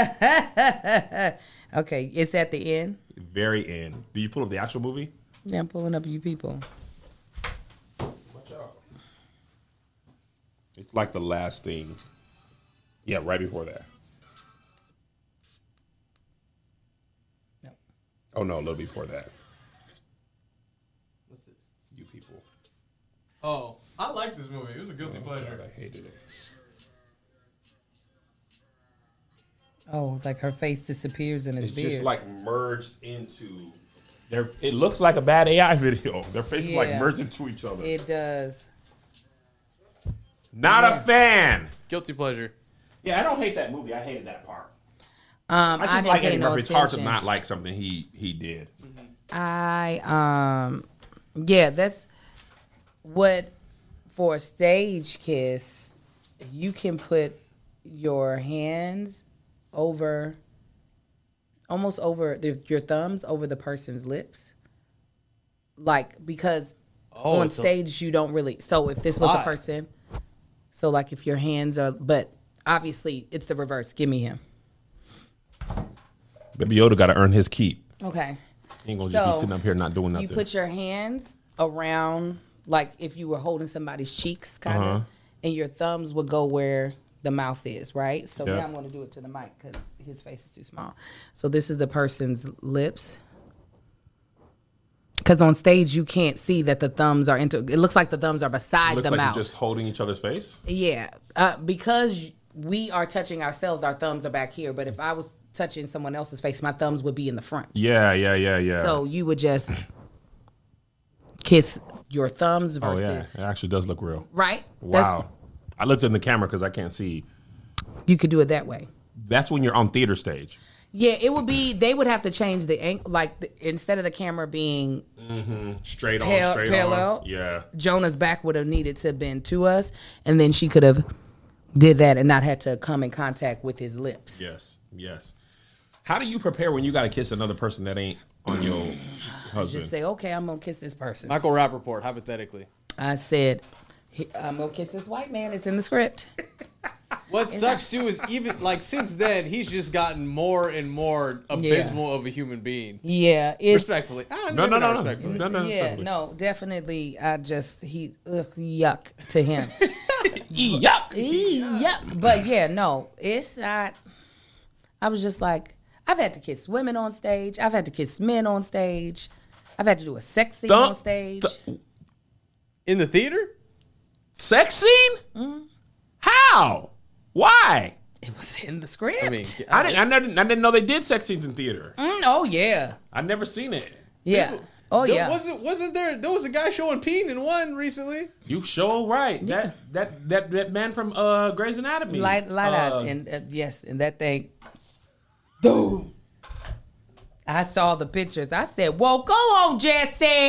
Okay, it's at the end. Very end. Do you pull up the actual movie? Yeah, I'm pulling up you people. Watch out. It's like the last thing. Yeah, right before that. No. Oh no, a little before that. What's this? You people. Oh, I like this movie. It was a guilty Oh, pleasure. God, I hated it. Oh, like her face disappears in his It's beard. just like merged into. Their, it looks like a bad A I video. Their faces like Yeah. merged into each other. It does. Not Yeah. a fan. Guilty pleasure. Yeah, I don't hate that movie. I hated that part. Um, I I, just didn't like pay Eddie no Murphy. It's hard to attention. not like something he he did. I um, yeah, that's what for a stage kiss. You can put your hands over, almost over the, your thumbs over the person's lips, like because Oh, on it's a- stage you don't really. So if this was Why? the person, so like if your hands are, but obviously it's the reverse. Give me him. Baby Yoda got to earn his keep. Okay. He ain't gonna just be So, sitting up here not doing nothing. You put your hands around, like if you were holding somebody's cheeks, kind of, Uh-huh. and your thumbs would go where the mouth is, right? So Yeah. now I'm going to do it to the mic because his face is too small. So this is the person's lips. Because on stage you can't see that the thumbs are into. It looks like the thumbs are beside Looks the like mouth. you're just holding each other's face. Yeah, uh, because we are touching ourselves, our thumbs are back here. But if I was touching someone else's face, my thumbs would be in the front. Yeah, yeah, yeah, yeah. So you would just kiss your thumbs oh versus yeah, it actually does look real. right. Wow. I looked in the camera because I can't see. That's, you could do it that way. That's when you're on theater stage. Yeah, it would be. They would have to change the angle, like the, instead of the camera being Straight on, Par- straight parallel? on. Yeah. Jonah's back would have needed to have been to us, and then she could have did that and not had to come in contact with his lips. Yes. Yes. How do you prepare when you got to kiss another person that ain't on your husband? Just say, okay, I'm gonna kiss this person. Michael Rappaport, hypothetically. I said, "He- I'm gonna kiss this white man. It's in the script. What sucks too is even like since then he's just gotten more and more abysmal of a human being. Yeah, it's Respectfully, ah, no, maybe no, not no, no, respectfully. no, no. yeah, respectfully. no, definitely. I just he ugh, yuck to him. Yuck. Yuck. But yeah, no, it's not. I was just like, I've had to kiss women on stage. I've had to kiss men on stage. I've had to do a sex scene Thump- on stage. th- In the theater? Sex scene? Mm-hmm. How? Why? It was in the script. I mean, I didn't. I didn't. I didn't know they did sex scenes in theater. Mm, oh yeah, I never seen it. yeah. Oh there yeah. wasn't wasn't there? There was a guy showing peen in one recently. You sure right. That that that that man from uh Grey's Anatomy. Light, light uh, eyes, and uh, yes, and that thing. Dude, I saw the pictures. I said, "Whoa, go on, Jesse,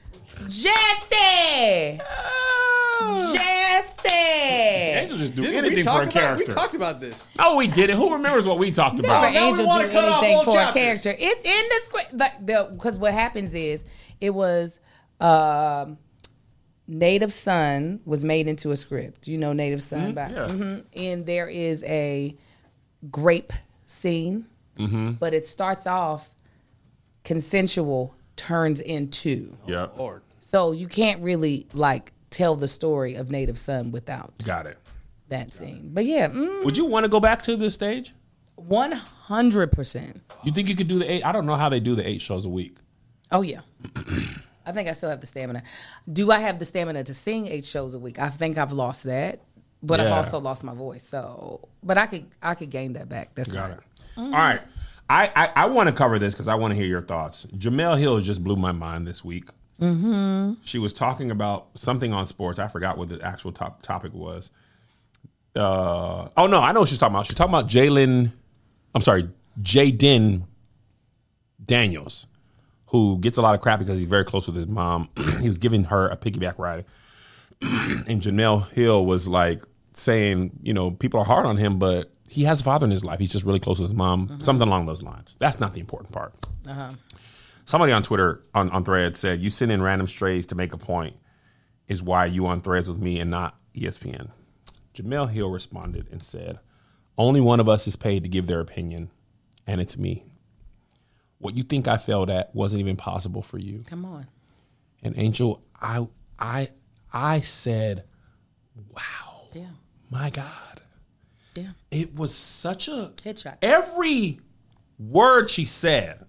Jesse, Jesse." Angel just do Didn't we anything talk for a about? character. We talked about this. Oh, we did it. Who remembers what we talked about? Never now we Angel wanna do cut off anything whole for chapters. a character. It's in the script. Like the because what happens is it was um, Native Son was made into a script. You know Native Son, by, yeah. mhm. And there is a grape scene, but it starts off consensual, turns into. Yeah, Lord. So you can't really like tell the story of Native Son without got it. that scene. But yeah, mm, Would you want to go back to the stage? one hundred percent. You think you could do the eight? I don't know how they do the eight shows a week. Oh yeah. I think I still have the stamina. Do I have the stamina to sing eight shows a week? I think I've lost that. but I've Yeah. also lost my voice. So, but I could I could gain that back. That's Got fine. it. All right. I, I, I want to cover this because I want to hear your thoughts. Jamel Hill just blew my mind this week. Mm-hmm. She was talking about something on sports. I forgot what the actual top topic was. Uh, oh, no, I know what she's talking about. She's talking about Jalen, I'm sorry, Jaden Daniels, who gets a lot of crap because he's very close with his mom. He was giving her a piggyback ride. And Jamel Hill was like saying, you know, people are hard on him, but he has a father in his life. He's just really close with his mom, mm-hmm. something along those lines. That's not the important part. Uh-huh. Somebody on Twitter, on, on Threads, said, you send in random strays to make a point is why you on Threads with me and not E S P N. Jamel Hill responded and said, only one of us is paid to give their opinion, and it's me. What you think I failed at wasn't even possible for you. Come on. And Angel, I I I said, wow. Yeah. My God. Yeah. It was such a headshot. Every word she said,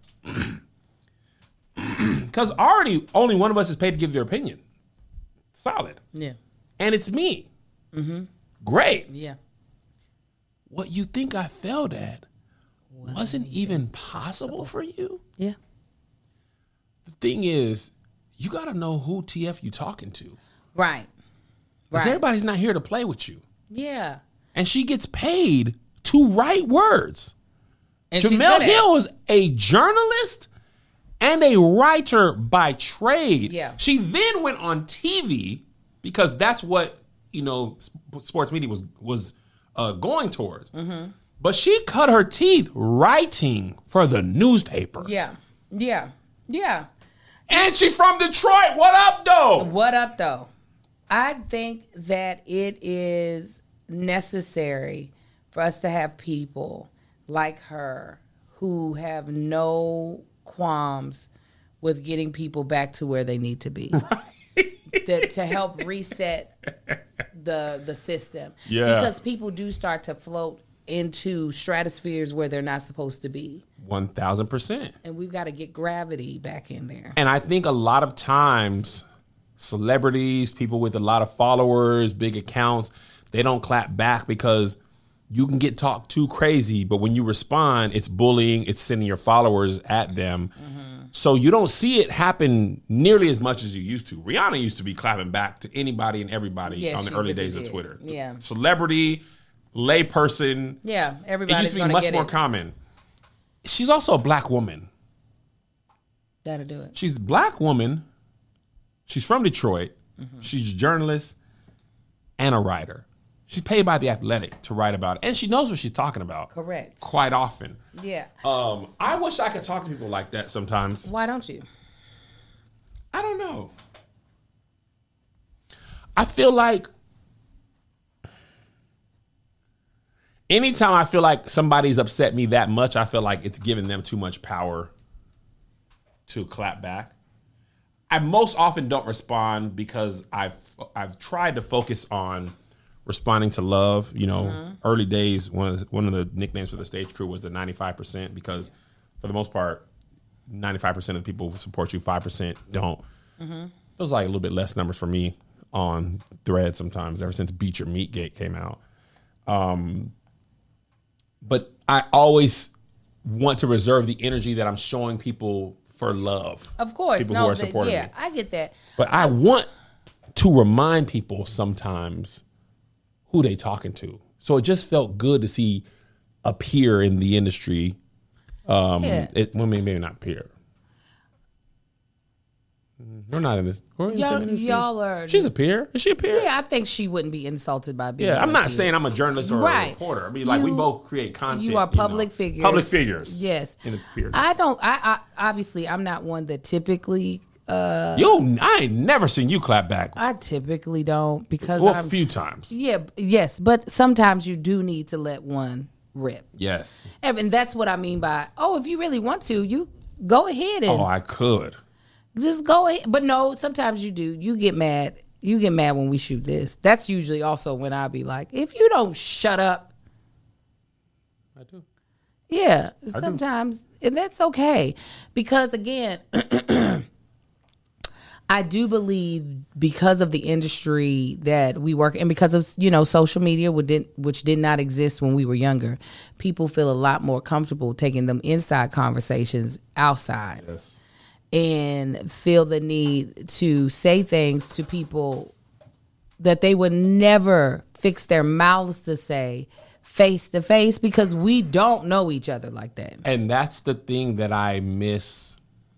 because already only one of us is paid to give their opinion. Solid. Yeah. And it's me. Mm-hmm. Great. Yeah. What you think I failed at wasn't even possible for you. Yeah. The thing is, you got to know who T F you talking to. Right. Because Right. everybody's not here to play with you. Yeah. And she gets paid to write words. And she's Jamel good at it. Hill is a journalist and a writer by trade. Yeah. She then went on T V because that's what, you know, sp- sports media was was uh, going towards. Mm-hmm. But she cut her teeth writing for the newspaper. Yeah. Yeah. Yeah. And she from Detroit. What up, though? What up, though? I think that it is necessary for us to have people like her who have no qualms with getting people back to where they need to be. Right. to, to help reset the the system. Yeah. Because people do start to float into stratospheres where they're not supposed to be. one thousand percent. And we've got to get gravity back in there. And I think a lot of times, celebrities, people with a lot of followers, big accounts, they don't clap back because you can get talked too crazy. But when you respond, it's bullying, it's sending your followers at them. Mm-hmm. So you don't see it happen nearly as much as you used to. Rihanna used to be clapping back to anybody and everybody Yes, on the she early really days did. of Twitter. Yeah. Celebrity, lay person. Yeah, It everybody's used to be gonna much get more it. common. She's also a black woman. That'll do it. She's a black woman. She's from Detroit. Mm-hmm. She's a journalist and a writer. She's paid by The Athletic to write about it. And she knows what she's talking about. Correct. Quite often. Yeah. Um, I wish I could talk to people like that sometimes. Why don't you? I don't know. I feel like anytime I feel like somebody's upset me that much, I feel like it's giving them too much power to clap back. I most often don't respond because I've I've tried to focus on responding to love. You know, mm-hmm. early days, one of the, one of the nicknames for the stage crew was the ninety-five percent because for the most part, ninety-five percent of the people who support you, five percent don't. Mm-hmm. It was like a little bit less numbers for me on Thread sometimes ever since Beat Your Meat Gate came out. Um, but I always want to reserve the energy that I'm showing people for love. Of course. People no, who are the- supporting yeah, me. I get that. But I want to remind people sometimes who they talking to. So it just felt good to see a peer in the industry. Um, Yeah. it, well, maybe maybe not peer. We're not in this. We're in the Y'all, same industry. y'all are. She's a peer. Is she a peer? Yeah, I think she wouldn't be insulted by being. Yeah, I'm a not peer. saying I'm a journalist or Right. a reporter. I mean, like we You- both create content. You are public know. figures. Public figures. Yes. In the peer. I don't. I, I obviously I'm not one that typically. Uh, Yo, I ain't never seen you clap back. I typically don't because Well, a I'm. few times. Yeah. Yes, but sometimes you do need to let one rip, Yes. and and that's what I mean by. Oh, if you really want to, you go ahead and Oh, I could. just go ahead. But no, sometimes you do. You get mad. You get mad when we shoot this. That's usually also when I'll be like, if you don't shut up. I do. Yeah, sometimes, and that's okay. Because again, I do believe because of the industry that we work in, because of, you know, social media, which did, which did not exist when we were younger, people feel a lot more comfortable taking them inside conversations outside. Yes. And feel the need to say things to people that they would never fix their mouths to say face to face, because we don't know each other like that. And that's the thing that I miss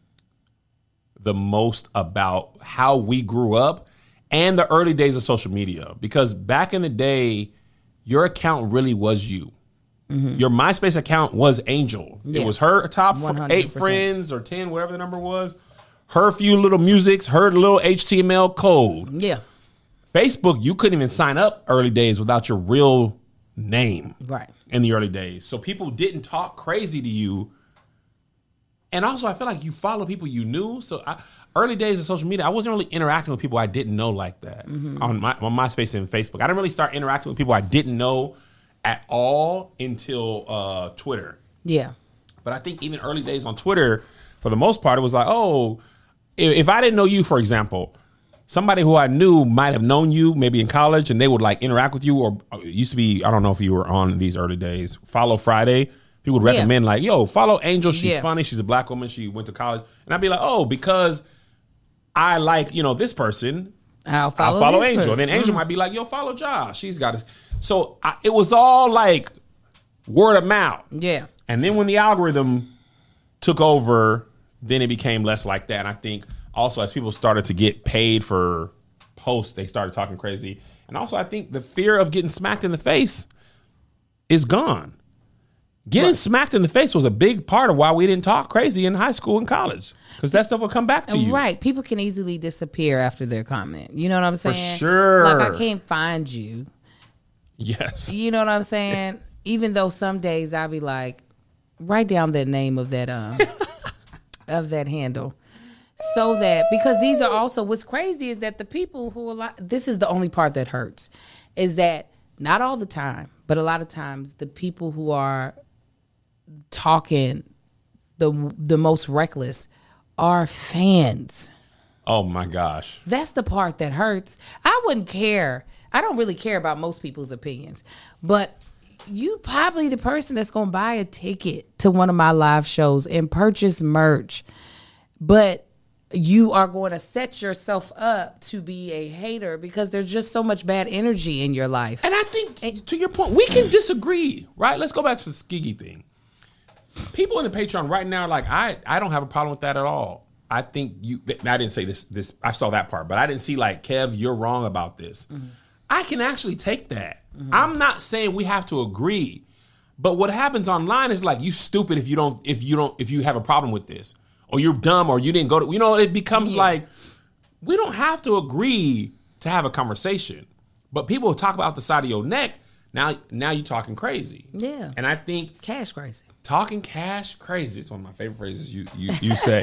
the most about how we grew up and the early days of social media. Because back in the day, your account really was you. Mm-hmm. Your MySpace account was Angel. Yeah. It was her top one hundred percent. eight friends or ten, whatever the number was. Her few little musics, her little H T M L code. Yeah. Facebook, you couldn't even sign up early days without your real name. Right. In the early days. So people didn't talk crazy to you. And also, I feel like you follow people you knew. So I, early days of social media, I wasn't really interacting with people I didn't know like that mm-hmm. on my on MySpace and Facebook. I didn't really start interacting with people I didn't know at all until uh, Twitter. Yeah. But I think even early days on Twitter, for the most part, it was like, oh, if, if I didn't know you, for example, somebody who I knew might have known you maybe in college and they would like interact with you, or it used to be, I don't know if you were on these early days, Follow Friday. People would recommend yeah. like, yo, follow Angel. She's yeah. funny. She's a black woman. She went to college. And I'd be like, oh, because I like, you know, this person, I'll follow, I'll follow Angel. Person. And then Angel mm-hmm. might be like, yo, follow Josh. She's got it. So I, it was all like word of mouth. Yeah. And then when the algorithm took over, then it became less like that. And I think also as people started to get paid for posts, they started talking crazy. And also I think the fear of getting smacked in the face is gone. Getting right. smacked in the face was a big part of why we didn't talk crazy in high school and college, because that stuff will come back to you. Right. People can easily disappear after their comment. You know what I'm saying? For sure. Like I can't find you. Yes. You know what I'm saying? Even though some days I'll be like, write down the name of that um of that handle. So that, because these are also, what's crazy is that the people who are like, this is the only part that hurts, is that not all the time, but a lot of times the people who are talking the the most reckless are fans. Oh my gosh. That's the part that hurts. I wouldn't care. I don't really care about most people's opinions, but you probably the person that's going to buy a ticket to one of my live shows and purchase merch, but you are going to set yourself up to be a hater because there's just so much bad energy in your life. And I think, and, to your point, we can disagree, right? Let's go back to the Skiggy thing. People in the Patreon right now are like, I, I don't have a problem with that at all. I think you, I didn't say this, this, I saw that part, but I didn't see like, Kev, you're wrong about this. Mm-hmm. I can actually take that. Mm-hmm. I'm not saying we have to agree, but what happens online is like, you stupid if you don't, if you don't, if you have a problem with this, or you're dumb, or you didn't go to, you know, it becomes yeah. like, we don't have to agree to have a conversation, but people talk about the side of your neck. Now, now you're talking crazy. Yeah. And I think cash crazy. Talking cash crazy. It's one of my favorite phrases you you, you say.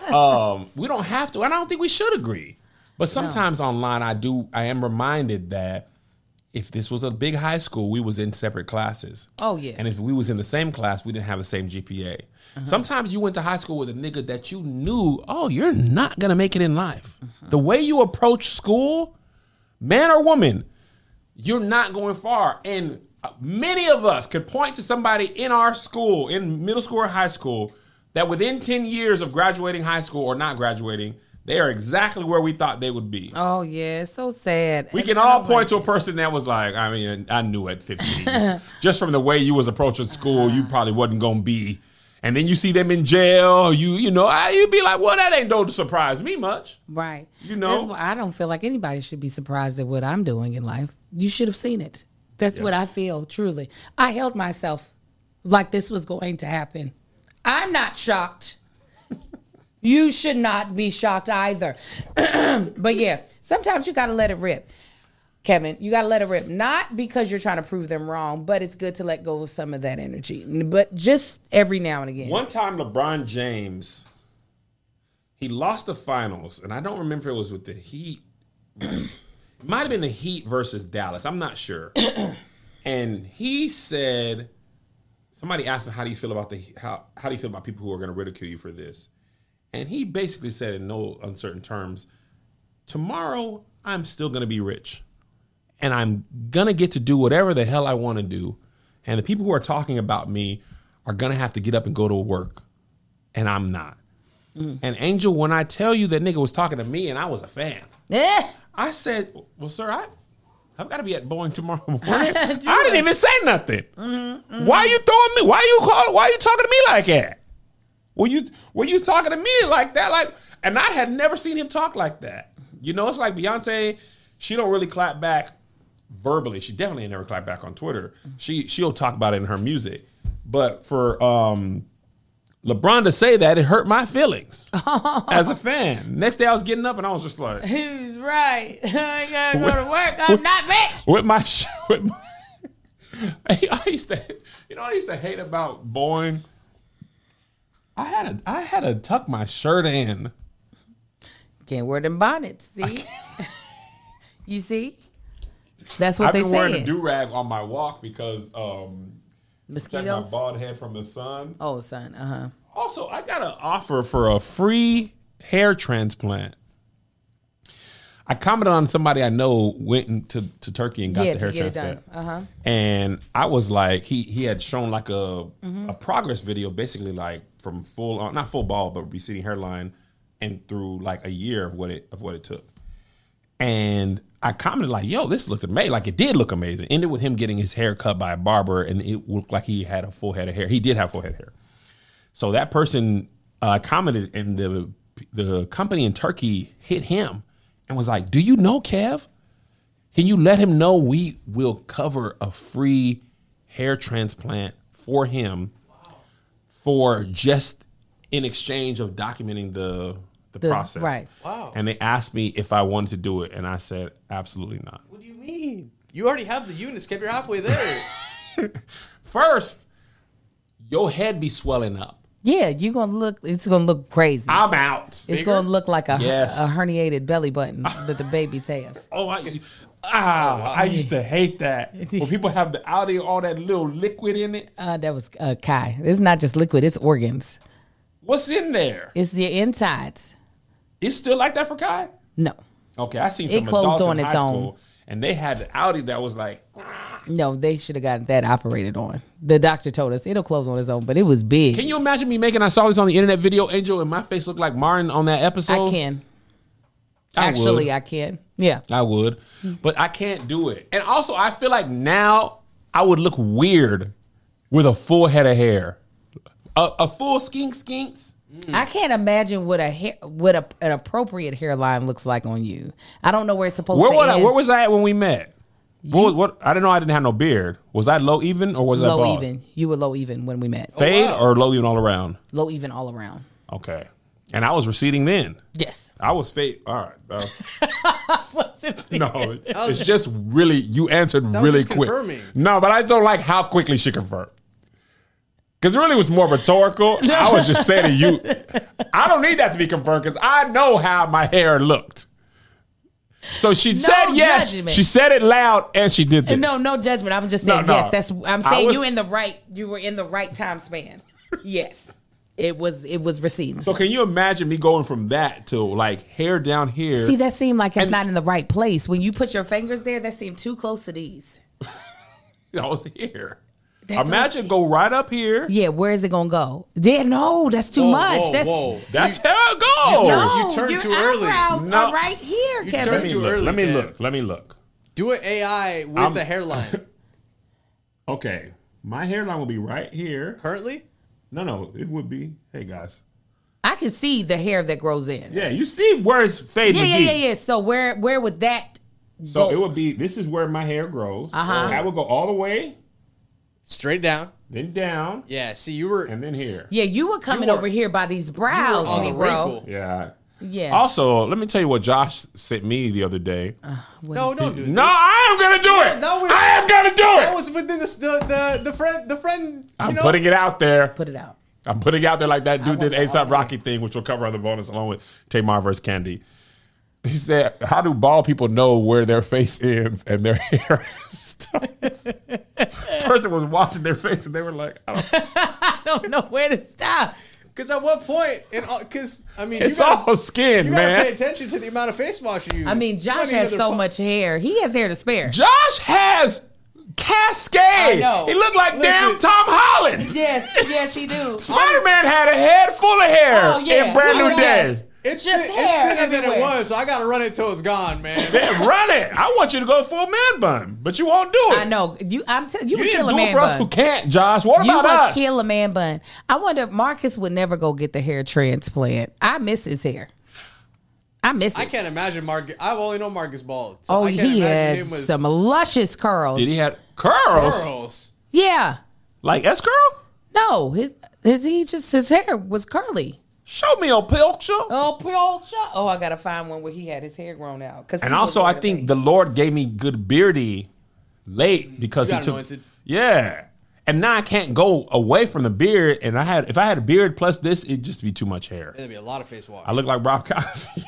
um, we don't have to, and I don't think we should agree. But sometimes no. online, I do. I am reminded that if this was a big high school, we was in separate classes. Oh yeah. And if we was in the same class, we didn't have the same G P A. Uh-huh. Sometimes you went to high school with a nigga that you knew, oh, you're not gonna make it in life. Uh-huh. The way you approach school, man or woman, you're not going far. And many of us could point to somebody in our school, in middle school or high school, that within ten years of graduating high school or not graduating, they are exactly where we thought they would be. Oh, yeah. It's so sad. We can all point to a person that was like, I mean, I knew at fifteen. Just from the way you was approaching school, you probably wasn't going to be. And then you see them in jail, you you know, you'd be like, well, that ain't don't surprise me much. Right. You know? That's why I don't feel like anybody should be surprised at what I'm doing in life. You should have seen it. That's yeah. what I feel, truly. I held myself like this was going to happen. I'm not shocked. You should not be shocked either. But yeah, sometimes you got to let it rip. Kevin, you got to let it rip. Not because you're trying to prove them wrong, but it's good to let go of some of that energy. But just every now and again. One time LeBron James, he lost the finals, and I don't remember if it was with the Heat. It might have been the Heat versus Dallas. I'm not sure. And he said, somebody asked him, how do you feel about the how how do you feel about people who are going to ridicule you for this? And he basically said in no uncertain terms, tomorrow I'm still going to be rich. And I'm going to get to do whatever the hell I want to do. And the people who are talking about me are going to have to get up and go to work. And I'm not. Mm. And Angel, when I tell you that nigga was talking to me and I was a fan, Eh. I said, well, sir, I, I've got to be at Boeing tomorrow morning. I didn't even say nothing. Mm-hmm, mm-hmm. Why are you throwing me? Why are you calling? Why are you talking to me like that? Were you were you talking to me like that? Like, and I had never seen him talk like that. You know, it's like Beyonce. She don't really clap back verbally. She definitely ain't never clapped back on Twitter. She she'll talk about it in her music. But for um, LeBron to say that, it hurt my feelings as a fan. Next day I was getting up and I was just like, "He's right. I gotta go to work. I'm with, not rich." With my, with my I used to, you know, I used to hate about Boeing. I had to, I had to tuck my shirt in. Can't wear them bonnets. See, you see, that's what I've they been say. wearing a do rag on my walk because um, mosquitoes. protect my bald head from the sun. Oh, sun. Uh huh. Also, I got an offer for a free hair transplant. I commented on somebody I know went into to Turkey and got Yeah, the to hair get it transplant. done. Uh-huh. And I was like, he he had shown like a Mm-hmm. a progress video, basically like from full on, not full bald, but receding hairline, and through like a year of what it of what it took. And I commented like, "Yo, this looks amazing!" Like it did look amazing. Ended with him getting his hair cut by a barber, and it looked like he had a full head of hair. He did have full head of hair. So that person uh, commented, and the the company in Turkey hit him and was like, "Do you know Kev? Can you let him know we will cover a free hair transplant for him for just in exchange of documenting the the, The- process?" right. Wow. And they asked me if I wanted to do it, and I said absolutely not. What do you mean? You already have the units, Kev. You're halfway there. First, your head be swelling up. Yeah, you're gonna look. It's gonna look crazy. I'm out. it's Bigger? gonna look like a, Yes. a herniated belly button that the babies have. Oh, I, ah, I used to hate that. When people have the Audi, all that little liquid in it. Uh, that was uh, Kai. It's not just liquid; it's organs. What's in there? It's the insides. It's still like that for Kai? No, Okay, I seen It some closed adults on in its high own. school, and they had the Audi that was like, no, they should have gotten that operated on. The doctor told us it'll close on its own, but it was big. can you imagine me making, I saw this on the internet video, Angel, and my face looked like Martin on that episode? I can. I Actually, would. I can. Yeah. I would, but I can't do it. And also, I feel like now I would look weird with a full head of hair. A, a full skink skinks. I can't imagine what a hair, what a, an appropriate hairline looks like on you. I don't know where it's supposed Where to was I, end. where was I at when we met? What, was- what I didn't know I didn't have no beard. Was I low even or was I low bald? even. You were low even when we met. Fade wow. or low even all around? Low even all around. Okay. And I was receding then. Yes. I was fade. All right. That was- What's it? no, it's just really, you answered was really just quick. confirming. No, but I don't like how quickly she confirmed. Because it really was more rhetorical. I was just saying to you, I don't need that to be confirmed because I know how my hair looked. So she said yes. judgment. She said it loud and she did this. No, no judgment. I was just No, saying no. yes. That's I'm I saying was- you in the right. You were in the right time span. Yes. It was it was receding. So can you imagine me going from that to like hair down here? See, that seemed like it's And- not in the right place. When you put your fingers there, that seemed too close to these. I was here. That Imagine go right up here. Yeah, where is it gonna go? Yeah, no, that's too Whoa, much. whoa, that's whoa. That's how it goes. no, You turned your too early. eyebrows No. are right here, You Kevin. Let turned me too look. early, Let me Kev. look. Let me look. Do an A I with I'm- the hairline. Okay. My hairline will be right here. Currently? No, no, it would be. Hey guys. I can see the hair that grows in. Yeah, you see where it's fading. Yeah, yeah, yeah, yeah. So where where would that So go? it would be, this is where my hair grows. Uh-huh. That would go all the way, Straight down. then down, Yeah, see, you were and then here. Yeah, you were coming You were- over here by these brows, on me the bro. wrinkle. Yeah. Yeah. Also, let me tell you what Josh sent me the other day. No, don't do no, this. I am gonna do it. that was- I am gonna do That it. was within the the the, the friend the friend. You I'm know, putting it out there. Put it out. I'm putting it out there like that dude did want ASAP Rocky thing, which will cover on the bonus along with Tamar versus Candy. He said, "How do bald people know where their face ends and their hair starts?" Person was watching their face and they were like, "I don't." I don't know where to stop. Because at what point? Because I mean, It's you gotta, all skin, you gotta man. pay attention to the amount of face wash you use. I mean, You Josh don't need has another so pu- much hair. He has hair to spare. Josh has Cascade. I know. He looked like Listen. damn Tom Holland. Yes, yes, he do. Spider-Man had a head full of hair Oh, yeah. in Brand New Oh, yes. Day. It's, Just thi- hair it's thinner than it everywhere. was, so I gotta run it till it's gone, man. Man, run it. I want you to go full man bun, but you won't do it. I know. You I'm telling you, You would need to kill a do it man for us who bun. can't, Josh. What You about would us? kill a man bun. I wonder if Marcus would never go get the hair transplant. I miss his hair. I miss it. I can't imagine Marcus. I've only known Marcus bald. So oh, I can't he imagine had him with some luscious curls. Did he have curls? curls. Yeah. Like S curl? No, his his he just his hair was curly. Show me a picture. Oh, poor shot. Oh, I gotta find one where he had his hair grown out. Cause And also, I think the Lord gave me good beardy late because You he got took. anointed. Yeah, and now I can't go away from the beard. And I had, if I had a beard plus this, it'd just be too much hair. There'd be a lot of face wash. I look like Rob Cosby.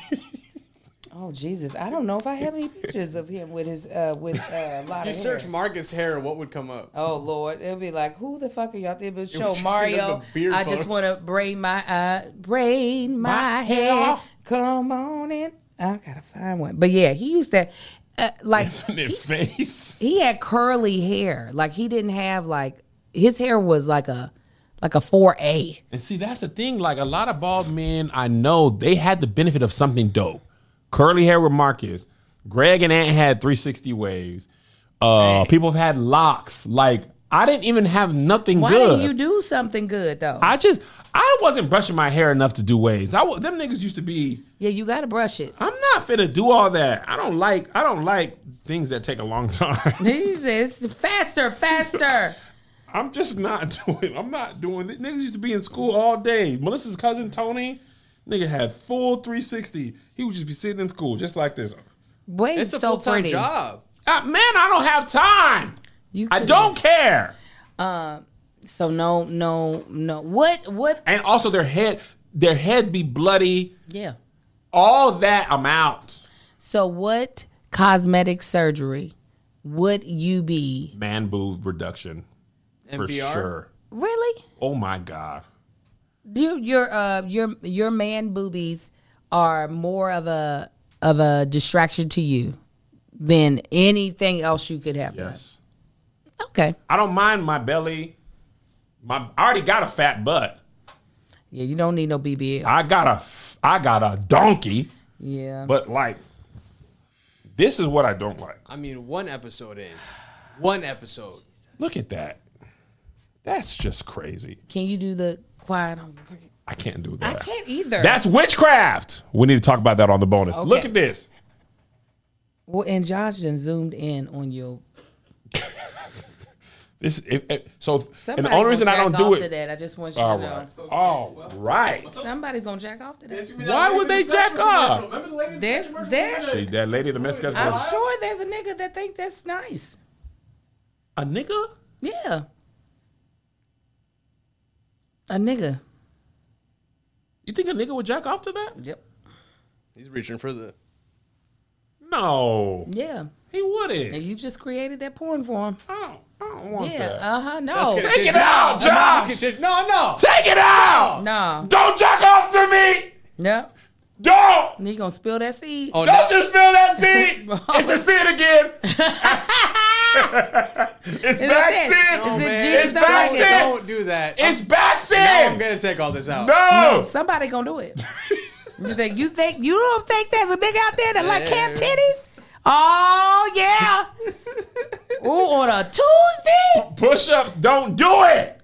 Oh Jesus, I don't know if I have any pictures of him with his uh with uh, a lot you of search hair. Marcus hair, what would come up? Oh Lord, it'll be like, who the fuck are y'all? It would show just be Mario. the beard I just photos. want to braid my uh braid my, My hair. hair. Come on in. I gotta find one. But yeah, he used to uh, like Their face. he had curly hair. Like he didn't have like his hair was like a like a four A. And see, that's the thing. Like a lot of bald men I know, they had the benefit of something dope. Curly hair with Marcus. Greg and Ant had three sixty waves. Uh, people have had locks. Like I didn't even have nothing Why good. didn't you do something good though? I just I wasn't brushing my hair enough to do waves. I wa- them niggas used to be. yeah, you gotta brush it. I'm not finna do all that. I don't like. I don't like things that take a long time. It's faster, faster. I'm just not doing. I'm not doing. it. Niggas used to be in school all day. Melissa's cousin Tony, nigga had full three sixty. He would just be sitting in school just like this. Wait, It's a so full time pretty. job. Ah, man, I don't have time. You I couldn't- don't care. So no, no, no. What? What? And also their head, their head be bloody. Yeah. All that amount. So what cosmetic surgery would you be? Man boob reduction. N For P R? sure. Really? Oh my God. You, your uh your your man boobies are more of a of a distraction to you than anything else you could have. Yes. done. Okay. I don't mind my belly. My I already got a fat butt. Yeah, you don't need no B B L. I got a I got a donkey. Yeah. But like, this is what I don't like. I mean, one episode in. One episode. Look at that. That's just crazy. Can you do the quiet? on- I can't do I that. can't either. That's witchcraft. We need to talk about that on the bonus. Okay. Look at this. well, and Josh then zoomed in on your. This if, if, so. And Somebody the only reason I gonna don't jack do off to it. that. I just want you All to right. know. All right. Somebody's gonna jack off to that. Why would they jack off? There's there. See that lady, the Mexican. I'm sure there's a nigga that think that's nice. A nigga? Yeah. A nigga. You think a nigga would jack off to that? Yep. He's reaching for the. No, Yeah. he wouldn't. And you just created that porn for him. I don't. I don't want Yeah. that. Uh huh. No. Let's get Take it shit- out, Let's get Josh. shit- No, no. Take it out. No. Don't jack off to me. No. Don't. You gonna spill that seed? Oh, Don't now- just spill that seed. It's a seed again. It's Is back it? sin. Is Oh, it man. Jesus It's don't back like sin. it? Don't do that. It's back sin. Now I'm gonna take all this out. No. Somebody gonna do it. You think you think you don't think there's a nigga out there that like cat titties? Oh yeah. Ooh, on a Tuesday? Push-ups. Don't do it.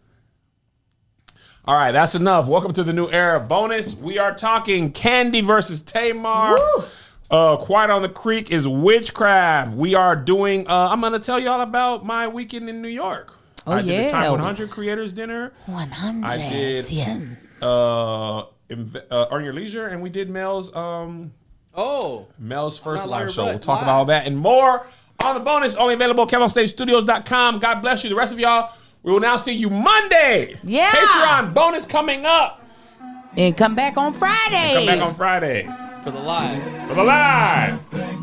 All right, that's enough. Welcome to the new era bonus. We are talking Candy versus Tamar. Woo. Uh, Quiet on the Creek is witchcraft. We are doing. Uh, I'm gonna tell y'all about my weekend in New York. Oh, I did yeah. the Time one hundred Creators Dinner. one hundred. I did. Yeah. Uh, inv- uh, Earn Your Leisure, and we did Mel's um Oh. Mel's first Not live Larry show. Butt, We'll talk live. about all that and more on the bonus. Only available at Kev on Stage Studios dot com. God bless you. The rest of y'all, we will now see you Monday. Yeah. Patreon bonus coming up. And come back on Friday. Come back on Friday For the live. for the live.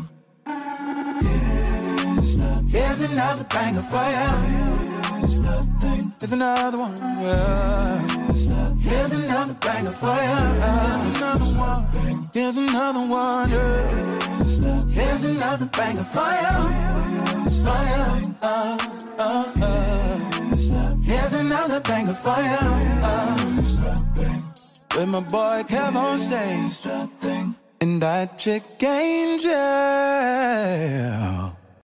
Here's another banger for you. Here's another one. Yeah. Here's another banger for ya. Another one. Here's another one. Here's another banger for ya. For ya. Uh, uh, uh. Here's another banger for ya. Uh. With my boy Kev on stage. And that chick Angel.